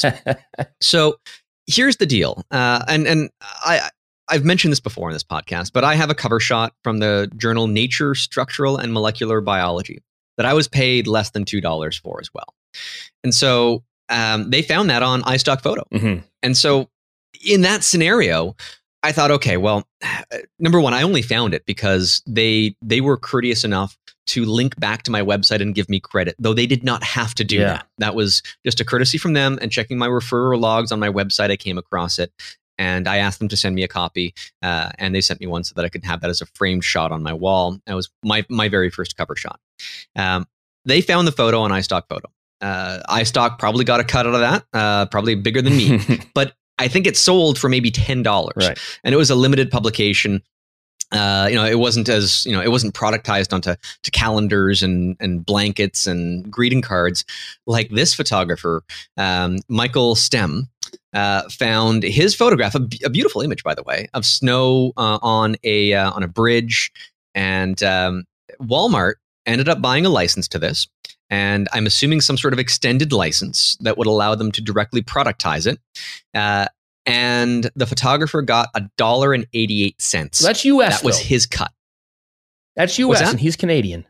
So here's the deal. Uh, and and I, I've mentioned this before in this podcast, but I have a cover shot from the journal Nature Structural and Molecular Biology that I was paid less than two dollars for as well. And so um, they found that on iStock Photo. Mm-hmm. And so in that scenario, I thought, okay, well, number one, I only found it because they they were courteous enough to link back to my website and give me credit, though they did not have to do yeah. that. That was just a courtesy from them, and checking my referrer logs on my website, I came across it, and I asked them to send me a copy, uh, and they sent me one so that I could have that as a framed shot on my wall. That was my my very first cover shot. Um, they found the photo on iStock Photo. Uh, iStock probably got a cut out of that, uh, probably bigger than me, but I think it sold for maybe ten dollars, right. And it was a limited publication. Uh, you know, it wasn't as, you know, it wasn't productized onto to calendars and and blankets and greeting cards like this photographer, um, Michael Stem, uh, found his photograph, a, a beautiful image, by the way, of snow uh, on a uh, on a bridge, and um, Walmart ended up buying a license to this. And I'm assuming some sort of extended license that would allow them to directly productize it. Uh, and the photographer got a dollar and eighty-eight cents. So that's U S. That was though. his cut. That's U S, that? And he's Canadian.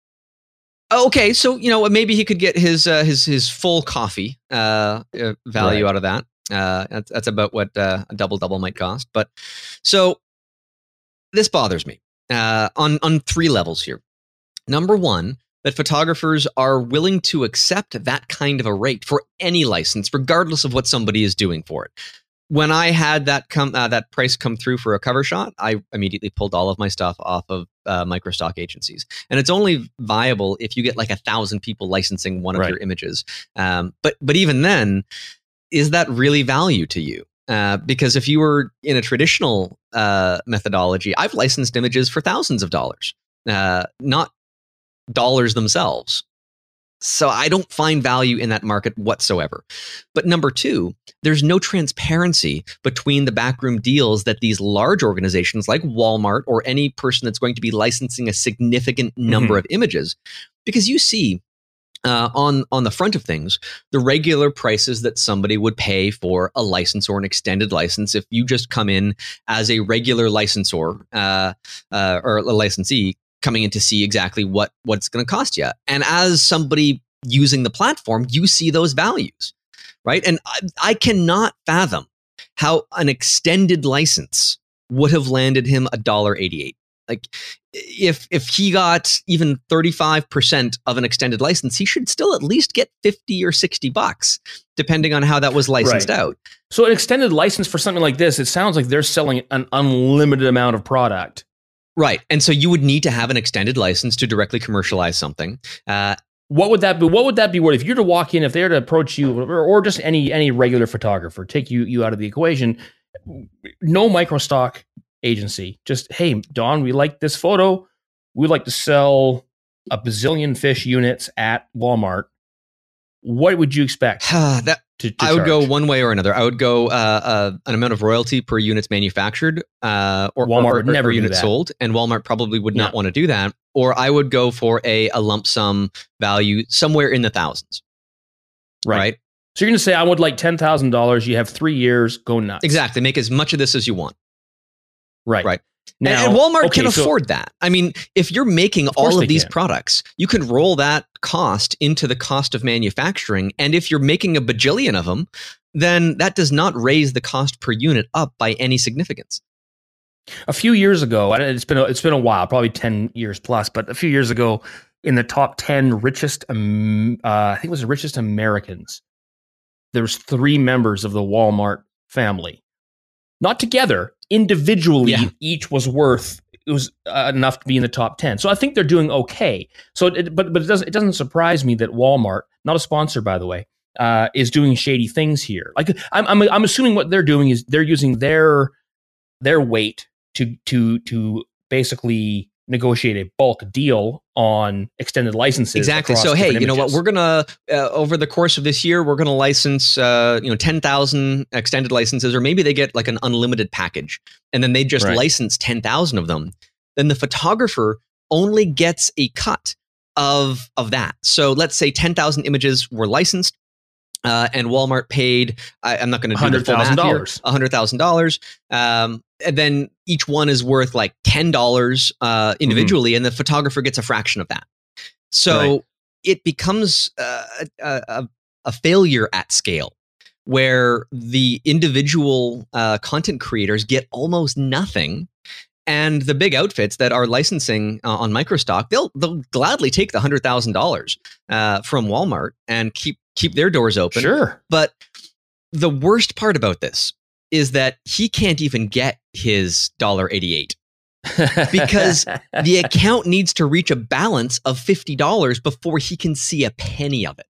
Okay, so you know maybe he could get his uh, his his full coffee uh, uh, value right. out of that. Uh, that's, that's about what uh, a double double might cost. But so this bothers me uh, on on three levels here. Number one, that photographers are willing to accept that kind of a rate for any license, regardless of what somebody is doing for it. When I had that come uh, that price come through for a cover shot, I immediately pulled all of my stuff off of uh, microstock agencies, and it's only viable if you get like a thousand people licensing one of Right. your images. Um, but but even then, is that really value to you? Uh, because if you were in a traditional uh, methodology, I've licensed images for thousands of dollars, uh, not dollars themselves. So I don't find value in that market whatsoever. But number two, there's no transparency between the backroom deals that these large organizations like Walmart or any person that's going to be licensing a significant number Mhm. of images, because you see uh, on on the front of things the regular prices that somebody would pay for a license or an extended license if you just come in as a regular licensor uh, uh, or a licensee coming in to see exactly what what's going to cost you. And as somebody using the platform, you see those values, right? And I, I cannot fathom how an extended license would have landed him a dollar eighty-eight. Like if if he got even thirty-five percent of an extended license, he should still at least get fifty or sixty bucks, depending on how that was licensed Right. out. So an extended license for something like this, it sounds like they're selling an unlimited amount of product. Right. And so you would need to have an extended license to directly commercialize something. Uh, What would that be? What would that be worth if you're to walk in, if they're to approach you, or, or just any any regular photographer, take you you out of the equation? No microstock agency. Just, hey, Don, we like this photo. We'd like to sell a bazillion fish units at Walmart. What would you expect? that To, to I would go charge? one way or another. I would go uh, uh, an amount of royalty per units manufactured, uh, or Walmart or, would or, never or do units that. sold, and Walmart probably would not Yeah. want to do that. Or I would go for a, a lump sum value somewhere in the thousands. Right. Right. So you're going to say, I would like ten thousand dollars. You have three years. Go nuts. Exactly. Make as much of this as you want. Right. Right. Now, and, and Walmart okay, can so- afford that. I mean, if you're making course all they of these can. products, you can roll that cost into the cost of manufacturing. And if you're making a bajillion of them, then that does not raise the cost per unit up by any significance. A few years ago, and it's been a, it's been a while, probably ten years plus, but a few years ago, in the top ten richest, um, uh, I think it was the richest Americans, there was three members of the Walmart family, not together, individually. Yeah. Each was worth it was uh, enough to be in the top ten. So I think they're doing okay. So, it, but but it doesn't it doesn't surprise me that Walmart, not a sponsor by the way, uh, is doing shady things here. Like I'm I'm I'm assuming what they're doing is they're using their their weight to to to basically negotiate a bulk deal on extended licenses. Exactly. across So, hey, different you know what? images. We're going to, uh, over the course of this year, we're going to license, uh, you know, ten thousand extended licenses, or maybe they get like an unlimited package and then they just Right. license ten thousand of them. Then the photographer only gets a cut of, of that. So let's say ten thousand images were licensed. Uh, and Walmart paid, I, I'm not going to do the full math here, one hundred thousand dollars. one hundred thousand dollars. Um, and then each one is worth like ten dollars uh, individually, and the photographer gets a fraction of that. So Right. it becomes uh, a, a, a failure at scale where the individual uh, content creators get almost nothing. And the big outfits that are licensing uh, on Microstock, they'll they'll gladly take the hundred thousand uh, dollars from Walmart and keep keep their doors open. Sure. But the worst part about this is that he can't even get his dollar eighty-eight because the account needs to reach a balance of fifty dollars before he can see a penny of it.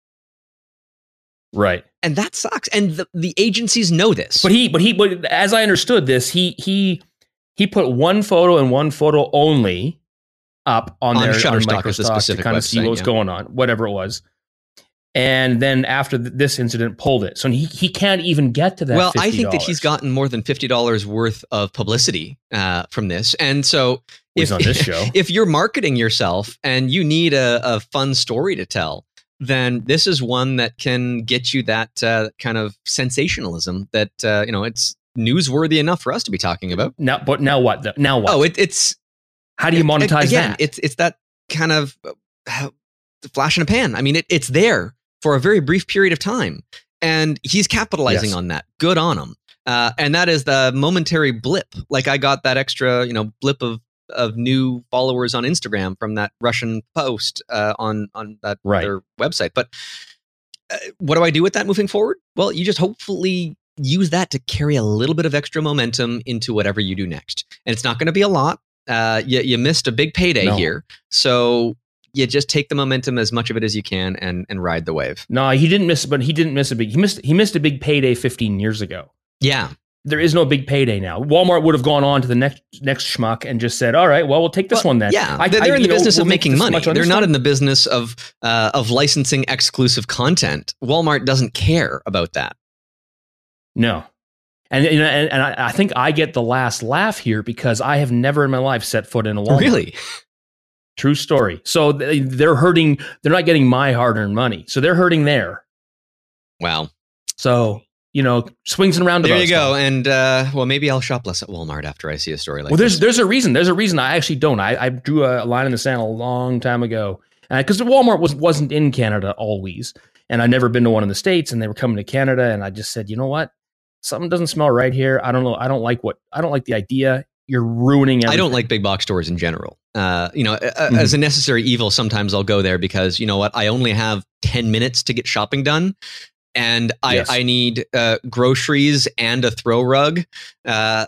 right. And that sucks. And the, the agencies know this. But he, but he, but as I understood this, he he he put one photo and one photo only up on, On their Shutterstock on is the Microstock specific to kind of see website, what was yeah. going on, whatever it was. And then after th- this incident, pulled it. So he he can't even get to that. Well, I think that fifty he's dollars. gotten more than fifty dollars worth of publicity uh, from this. And so He's on this show. if you're marketing yourself and you need a, a fun story to tell, then this is one that can get you that uh, kind of sensationalism that, uh, you know, it's newsworthy enough for us to be talking about. Now, but now what? though? Now what? Oh, it, it's How do you it- monetize again, that? It's it's that kind of uh, flash in a pan. I mean, it, it's there for a very brief period of time, and he's capitalizing Yes. on that. Good on him. Uh, and that is the momentary blip. Like I got that extra, you know, blip of of new followers on Instagram from that Russian post uh, on on that Right. their website. But uh, what do I do with that moving forward? Well, you just hopefully use that to carry a little bit of extra momentum into whatever you do next. And it's not going to be a lot. Uh, you, you missed a big payday No. here. So you just take the momentum, as much of it as you can, and and ride the wave. No, he didn't miss, but he didn't miss a big. He missed. He missed a big payday fifteen years ago. Yeah. There is no big payday now. Walmart would have gone on to the next next schmuck and just said, "All right, well, we'll take this Well, one then." Yeah, I, they're I, in the you know, business we'll of make making this money. much on They're this not one. in the business of uh, of licensing exclusive content. Walmart doesn't care about that. No. And you know, and, and I, I think I get the last laugh here because I have never in my life set foot in a Walmart. Really? True story. So they, they're hurting. They're not getting my hard-earned money. So they're hurting there. Wow. So, you know, swings and roundabouts. There you go. Tom. And uh, well, maybe I'll shop less at Walmart after I see a story like Well, there's this. there's a reason. There's a reason I actually don't. I, I drew a line in the sand a long time ago because Walmart was wasn't in Canada always, and I'd never been to one in the States, and they were coming to Canada, and I just said, you know what, something doesn't smell right here. I don't know. I don't like what. I don't like the idea. You're ruining everything. I don't like big box stores in general. Uh, you know, uh, Mm-hmm. as a necessary evil, sometimes I'll go there because, you know what, I only have ten minutes to get shopping done. And I, Yes. I need uh, groceries and a throw rug. Uh,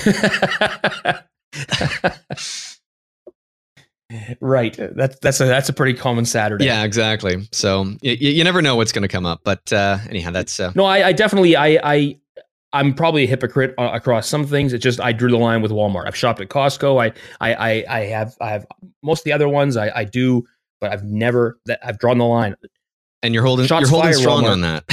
Right. That's that's a that's a pretty common Saturday. yeah, exactly. So you, you never know what's going to come up. But uh, anyhow, that's uh, No, I, I definitely I I I'm probably a hypocrite uh, across some things. It's just I drew the line with Walmart. I've shopped at Costco. I I I, I have I have most of the other ones I, I do, but I've never that I've drawn the line. and you're holding Shots you're holding fired, strong Walmart. on that.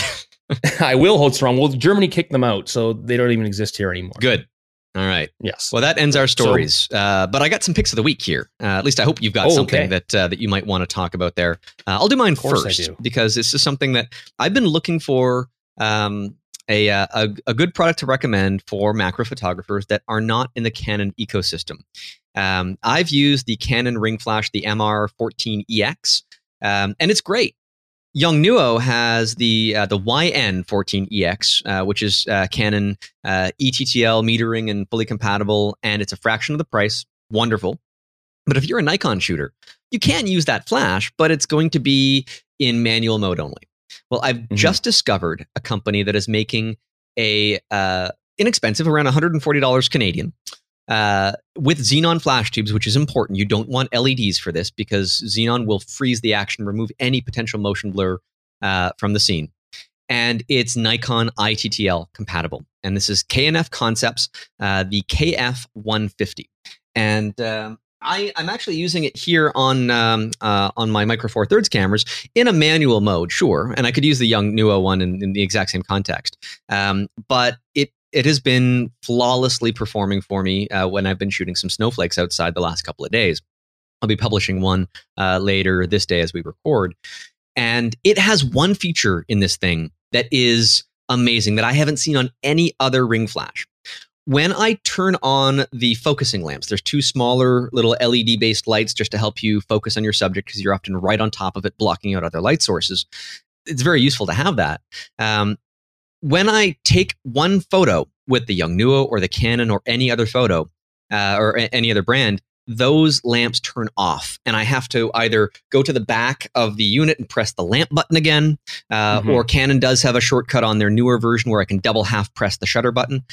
I will hold strong. Well, Germany kicked them out, so they don't even exist here anymore. Good. All right. Yes. Well, that ends our So- stories. uh, but I got some picks of the week here. Uh, at least I hope you've got Oh, something okay. that uh, that you might want to talk about there. Uh, I'll do mine course I first do. because this is something that I've been looking for. Um, a, uh, a a good product to recommend for macro photographers that are not in the Canon ecosystem. Um, I've used the Canon Ring Flash, the M R fourteen E X, um, and it's great. Yongnuo has the uh, the Y N fourteen E X, uh, which is uh, Canon uh, E T T L metering and fully compatible, and it's a fraction of the price. Wonderful. But if you're a Nikon shooter, you can use that flash, but it's going to be in manual mode only. Well, I've Mm-hmm. just discovered a company that is making a uh, inexpensive, around one hundred forty dollars Canadian, uh, with xenon flash tubes, which is important. You don't want L E Ds for this because xenon will freeze the action, remove any potential motion blur uh, from the scene. And it's Nikon I T T L compatible. And this is K N F Concepts, uh, the K F one fifty. And um, I, I'm actually using it here on um, uh, on my Micro Four Thirds cameras in a manual mode, sure. And I could use the Yongnuo one in, in the exact same context. Um, but it it has been flawlessly performing for me uh, when I've been shooting some snowflakes outside the last couple of days. I'll be publishing one uh, later this day as we record. And it has one feature in this thing that is amazing that I haven't seen on any other ring flash. When I turn on the focusing lamps, there's two smaller little L E D-based lights just to help you focus on your subject because you're often right on top of it, blocking out other light sources. It's very useful to have that. Um, when I take one photo with the Yongnuo or the Canon or any other photo uh, or a- any other brand, those lamps turn off. And I have to either go to the back of the unit and press the lamp button again, uh, Mhm. or Canon does have a shortcut on their newer version where I can double half press the shutter button.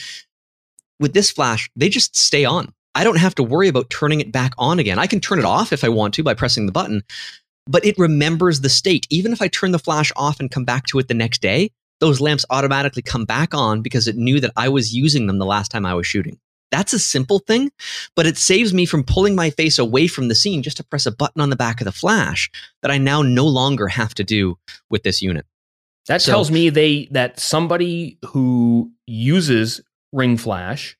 With this flash, they just stay on. I don't have to worry about turning it back on again. I can turn it off if I want to by pressing the button, but it remembers the state. Even if I turn the flash off and come back to it the next day, those lamps automatically come back on because it knew that I was using them the last time I was shooting. That's a simple thing, but it saves me from pulling my face away from the scene just to press a button on the back of the flash that I now no longer have to do with this unit. That So- tells me they that somebody who uses Ring Flash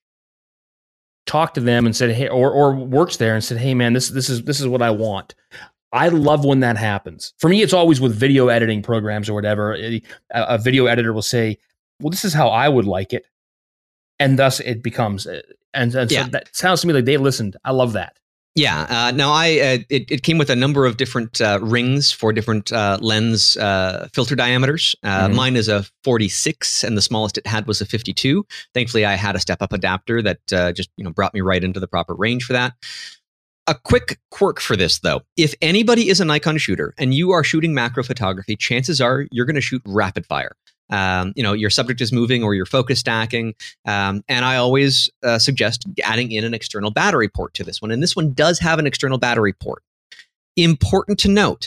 talked to them and said, "Hey," or or works there and said, "Hey, man, this this is this is what I want." I love when that happens. For me, it's always with video editing programs or whatever. A, a video editor will say, "Well, this is how I would like it," and thus it becomes. And, and so Yeah. that sounds to me like they listened. I love that. Yeah. Uh, now, I uh, it, it came with a number of different uh, rings for different uh, lens uh, filter diameters. Uh, Mhm. Mine is a forty-six, and the smallest it had was a fifty-two. Thankfully, I had a step-up adapter that uh, just you know brought me right into the proper range for that. a quick quirk for this, though. If anybody is a Nikon shooter and you are shooting macro photography, chances are you're going to shoot rapid fire. Um, you know, your subject is moving or your focus stacking. Um, and I always uh, suggest adding in an external battery port to this one. And this one does have an external battery port. Important to note,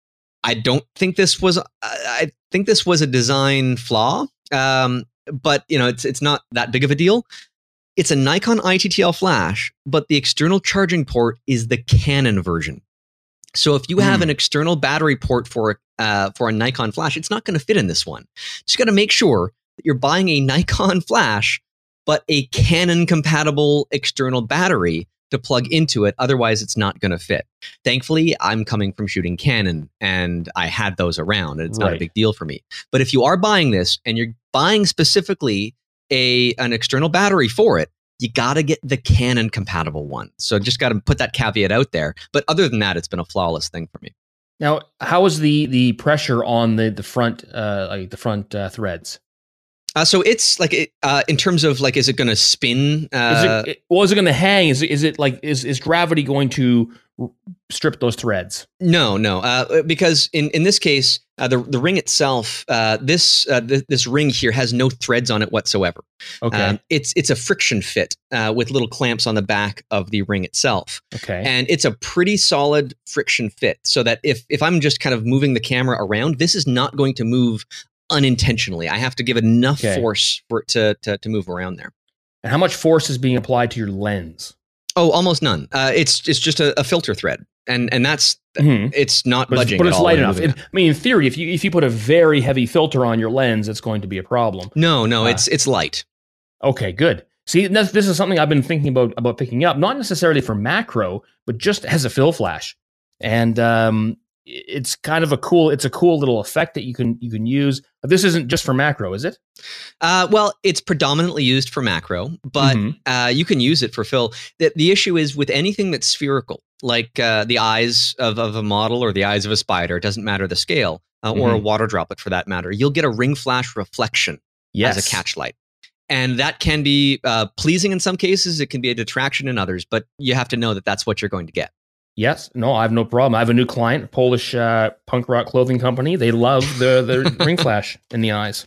I don't think this was, I think this was a design flaw. Um, but, you know, it's it's not that big of a deal. It's a Nikon I T T L flash, but the external charging port is the Canon version. So if you have mm. an external battery port for uh, for a Nikon flash, it's not going to fit in this one. Just got to make sure that you're buying a Nikon flash, but a Canon compatible external battery to plug into it. Otherwise, it's not going to fit. Thankfully, I'm coming from shooting Canon, and I had those around, and it's right. not a big deal for me. But if you are buying this and you're buying specifically a an external battery for it, you got to get the Canon compatible one. So just got to put that caveat out there. But other than that, it's been a flawless thing for me. Now, how is the the pressure on the the front uh, like the front uh, threads? Uh, so it's like it, uh, in terms of like, is it going to spin? Uh, is it, well, is it going to hang? Is it, is it like is is gravity going to strip those threads? No, no, uh, because in, in this case, uh, the the ring itself, uh, this uh, th- this ring here has no threads on it whatsoever. Okay, um, it's it's a friction fit uh, with little clamps on the back of the ring itself. Okay, and it's a pretty solid friction fit, so that if if I'm just kind of moving the camera around, this is not going to move unintentionally. I have to give enough okay. force for it to, to to move around there. And how much force is being applied to your lens? Oh, almost none. Uh, it's it's just a, a filter thread, and and that's mm-hmm. it's not but budging. It's, but it's at all light enough. It, I mean, in theory, if you if you put a very heavy filter on your lens, it's going to be a problem. No, no, uh, it's it's light. Okay, good. See, this, this is something I've been thinking about about picking up, not necessarily for macro, but just as a fill flash, and um, it's kind of a cool. It's a cool little effect that you can you can use. But this isn't just for macro, is it? Uh, well, it's predominantly used for macro, but mm-hmm. uh, you can use it for fill. The, the issue is with anything that's spherical, like uh, the eyes of, of a model or the eyes of a spider. It doesn't matter the scale, uh, mm-hmm. or a water droplet for that matter. You'll get a ring flash reflection yes. as a catch light. And that can be uh, pleasing in some cases. It can be a detraction in others, but you have to know that that's what you're going to get. Yes. No, I have no problem. I have a new client, a Polish uh, punk rock clothing company. They love the, the ring flash in the eyes.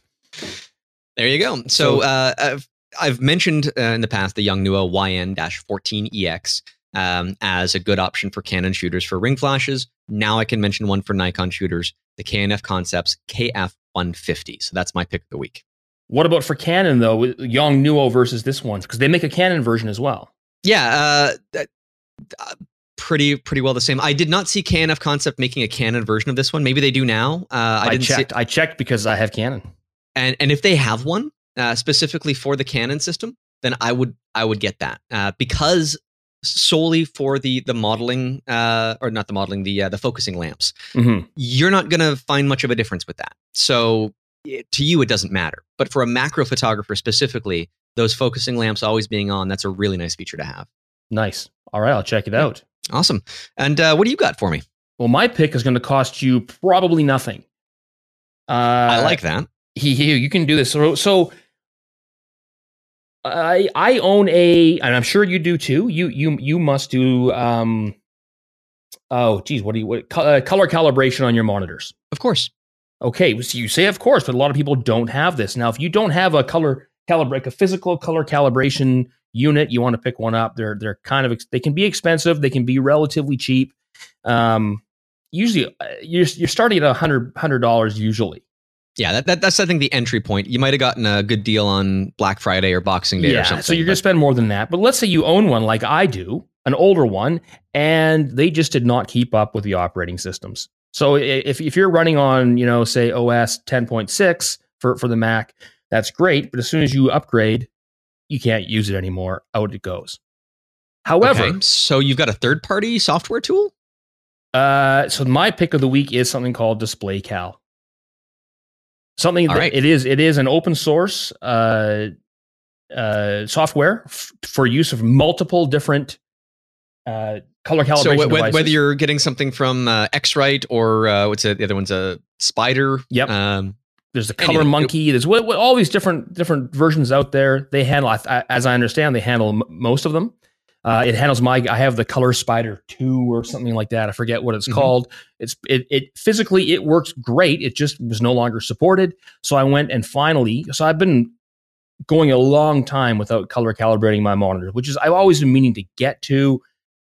There you go. So, so uh, I've, I've mentioned uh, in the past the Yongnuo Y N fourteen E X um, as a good option for Canon shooters for ring flashes. Now I can mention one for Nikon shooters, the K N F Concepts K F one fifty. So that's my pick of the week. What about for Canon, though, with Yongnuo versus this one? Because they make a Canon version as well. Yeah. Uh, uh, pretty pretty well the same. I did not see K N F Concept making a Canon version of this one. Maybe they do now. Uh, I, I didn't checked. See I checked because I have Canon. And and if they have one uh, specifically for the Canon system, then I would I would get that uh, because solely for the the modeling uh, or not the modeling the uh, the focusing lamps, mm-hmm. you're not going to find much of a difference with that. So it, to you it doesn't matter. But for a macro photographer specifically, those focusing lamps always being on, that's a really nice feature to have. Nice. All right, I'll check it out. Awesome. And uh, what do you got for me? Well, my pick is going to cost you probably nothing. Uh, I like that. He, he, you can do this. So, so I I own a, and I'm sure you do too. You you you must do. Um, oh, geez, what do you what uh, color calibration on your monitors? Of course. Okay, so you say of course, but a lot of people don't have this. Now, if you don't have a color calibrate, a physical color calibration unit, you want to pick one up. They're they're kind of they can be expensive. They can be relatively cheap. Um, usually, you're you're starting at a hundred hundred dollars usually. Yeah, that, that that's I think the entry point. You might have gotten a good deal on Black Friday or Boxing Day yeah, or something. So you're going to spend more than that. But let's say you own one like I do, an older one, and they just did not keep up with the operating systems. So if if you're running on, you know, say O S ten point six for, for the Mac, that's great. But as soon as you upgrade, you can't use it anymore. Out it goes. However, okay, so you've got a third-party software tool? Uh, so my pick of the week is something called DisplayCal. Something All that right. it is it is an open source uh, uh, software f- for use of multiple different uh, color calibration so w- devices. Whether you're getting something from uh, X-Rite or uh, what's it, the other one's a Spider. Yep. Um, There's the Color Monkey. There's what, what, all these different different versions out there. They handle, as I understand, they handle m- most of them. Uh, it handles my. I have the Color Spider two or something like that. I forget what it's mm-hmm. called. It's it, it physically it works great. It just was no longer supported. So I went and finally. So I've been going a long time without color calibrating my monitor, which is I've always been meaning to get to.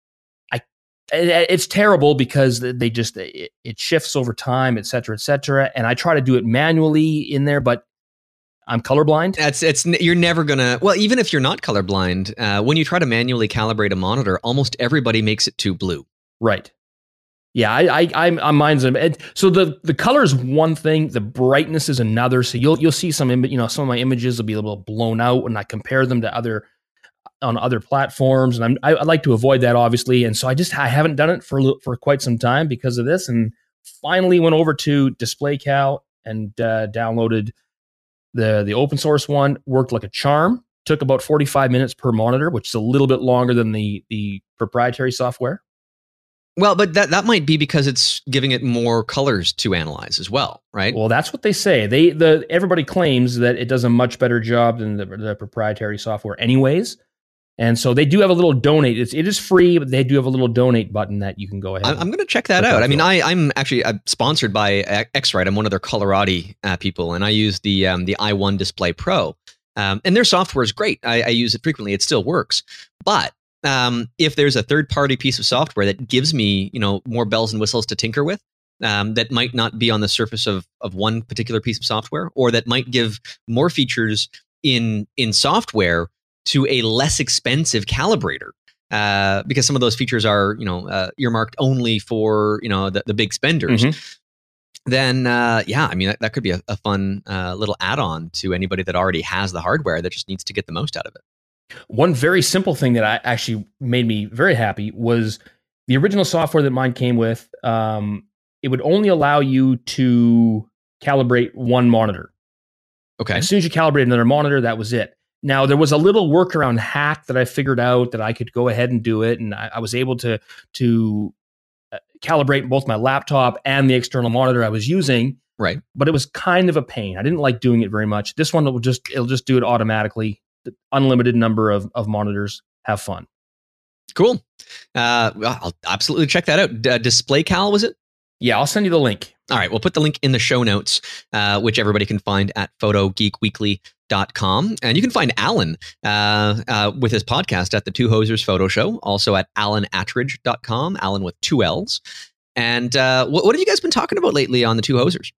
I it, it's terrible because they just it, it shifts over time, et cetera, et cetera. And I try to do it manually in there, but I'm colorblind. That's it's you're never gonna. Well, even if you're not colorblind, uh, when you try to manually calibrate a monitor, almost everybody makes it too blue. Right. Yeah, I, I, I'm, I'm mine's a, so the the color is one thing, the brightness is another. So you'll you'll see some, you know, some of my images will be a little blown out when I compare them to other on other platforms, and I'm I, I like to avoid that obviously. And so I just I haven't done it for for quite some time because of this, and finally went over to DisplayCal and uh, downloaded the the open source one. Worked like a charm. Took about forty-five minutes per monitor, which is a little bit longer than the the proprietary software. Well, but that, that might be because it's giving it more colors to analyze as well, right? Well, that's what they say. They the everybody claims that it does a much better job than the, the proprietary software anyways. And so they do have a little donate. It's, it is free, but they do have a little donate button that you can go ahead. I'm going to check that out. I mean, I, I'm actually uh, sponsored by X-Rite. I'm one of their Colorati uh, people, and I use the um, the i one Display Pro. Um, and their software is great. I, I use it frequently. It still works. But um, if there's a third-party piece of software that gives me, you know, more bells and whistles to tinker with, um, that might not be on the surface of of one particular piece of software, or that might give more features in in software to a less expensive calibrator, uh, because some of those features are, you know, uh, earmarked only for, you know, the, the big spenders. Mm-hmm. Then, uh, yeah, I mean, that, that could be a, a fun uh, little add-on to anybody that already has the hardware that just needs to get the most out of it. One very simple thing that I actually made me very happy was the original software that mine came with. Um, it would only allow you to calibrate one monitor. Okay. As soon as you calibrate another monitor, that was it. Now, there was a little workaround hack that I figured out that I could go ahead and do it, and I, I was able to to uh, calibrate both my laptop and the external monitor I was using. Right. But it was kind of a pain. I didn't like doing it very much. This one will just it'll just do it automatically. The unlimited number of of monitors. Have fun. Cool. Uh, I'll absolutely check that out. Uh, DisplayCal, was it? Yeah, I'll send you the link. All right, we'll put the link in the show notes, uh, which everybody can find at photo geek weekly dot com. And you can find Alan uh, uh, with his podcast at the Two Hosers Photo Show, also at alan attridge dot com, Alan with two L's. And uh, what, what have you guys been talking about lately on the Two Hosers?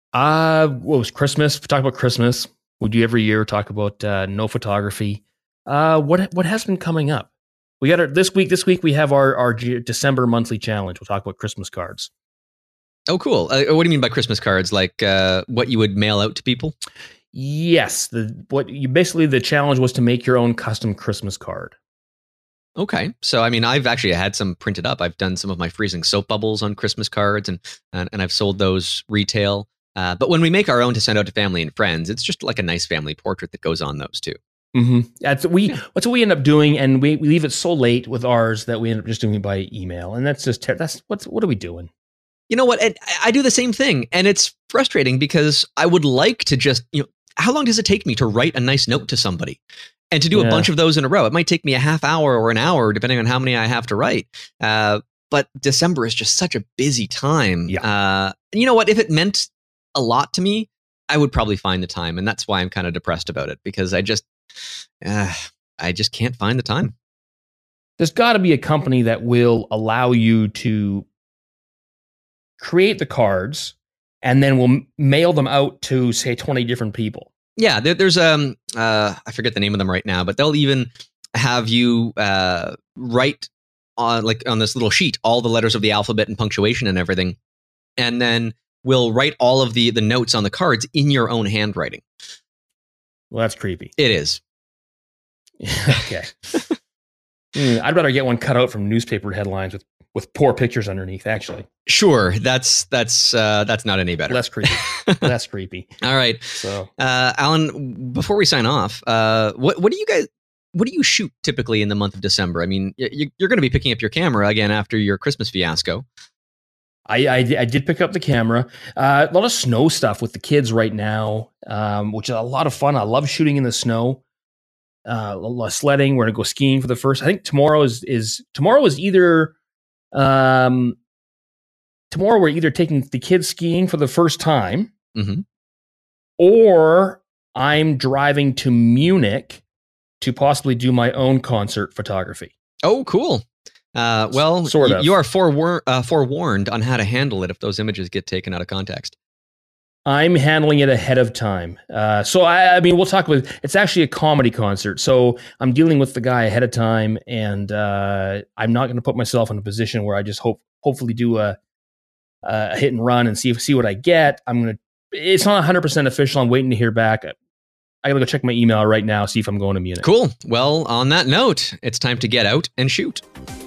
Uh, what was Christmas? We talk about Christmas. We do every year talk about uh, no photography. Uh, what what has been coming up? We got our, this week. This week we have our our December monthly challenge. We'll talk about Christmas cards. Oh, cool. Uh, what do you mean by Christmas cards? Like uh, what you would mail out to people? Yes. The what you basically the challenge was to make your own custom Christmas card. Okay. So, I mean, I've actually had some printed up. I've done some of my freezing soap bubbles on Christmas cards, and and, and I've sold those retail. Uh, but when we make our own to send out to family and friends, it's just like a nice family portrait that goes on those too. Mm-hmm. That's we. Yeah. That's what we end up doing, and we, we leave it so late with ours that we end up just doing it by email, and that's just ter- that's what's what are we doing? You know what? I, I do the same thing, and it's frustrating because I would like to just, you know, how long does it take me to write a nice note to somebody and to do yeah. a bunch of those in a row? It might take me a half hour or an hour, depending on how many I have to write. Uh, but December is just such a busy time. Yeah. Uh, and you know what? If it meant a lot to me, I would probably find the time, and that's why I'm kind of depressed about it, because I just, uh, I just can't find the time. There's got to be a company that will allow you to create the cards and then we'll mail them out to, say, twenty different people. Yeah, there, there's um uh I forget the name of them right now, but they'll even have you uh write on like on this little sheet all the letters of the alphabet and punctuation and everything, and then we'll write all of the the notes on the cards in your own handwriting. Well, that's creepy. It is. Okay. mm, I'd rather get one cut out from newspaper headlines with with poor pictures underneath, actually. Sure, that's that's uh, that's not any better. Less creepy. Less creepy. All right. So, uh, Alan, before we sign off, uh, what what do you guys what do you shoot typically in the month of December? I mean, you, you're going to be picking up your camera again after your Christmas fiasco. I, I, I did pick up the camera. Uh, a lot of snow stuff with the kids right now, um, which is a lot of fun. I love shooting in the snow. uh, a lot of sledding. We're gonna go skiing for the first. I think tomorrow is is tomorrow is either um, tomorrow we're either taking the kids skiing for the first time, mm-hmm. or I'm driving to Munich to possibly do my own concert photography. Oh, cool. Uh, well, sort y- of. you are forewar- uh, forewarned on how to handle it if those images get taken out of context. I'm handling it ahead of time. Uh, so, I, I mean, we'll talk about it's actually a comedy concert. So I'm dealing with the guy ahead of time, and uh, I'm not going to put myself in a position where I just hope, hopefully do a, a hit and run and see, see what I get. I'm going to, it's not one hundred percent official. I'm waiting to hear back. I got to go check my email right now, see if I'm going to Munich. Cool. Well, on that note, it's time to get out and shoot.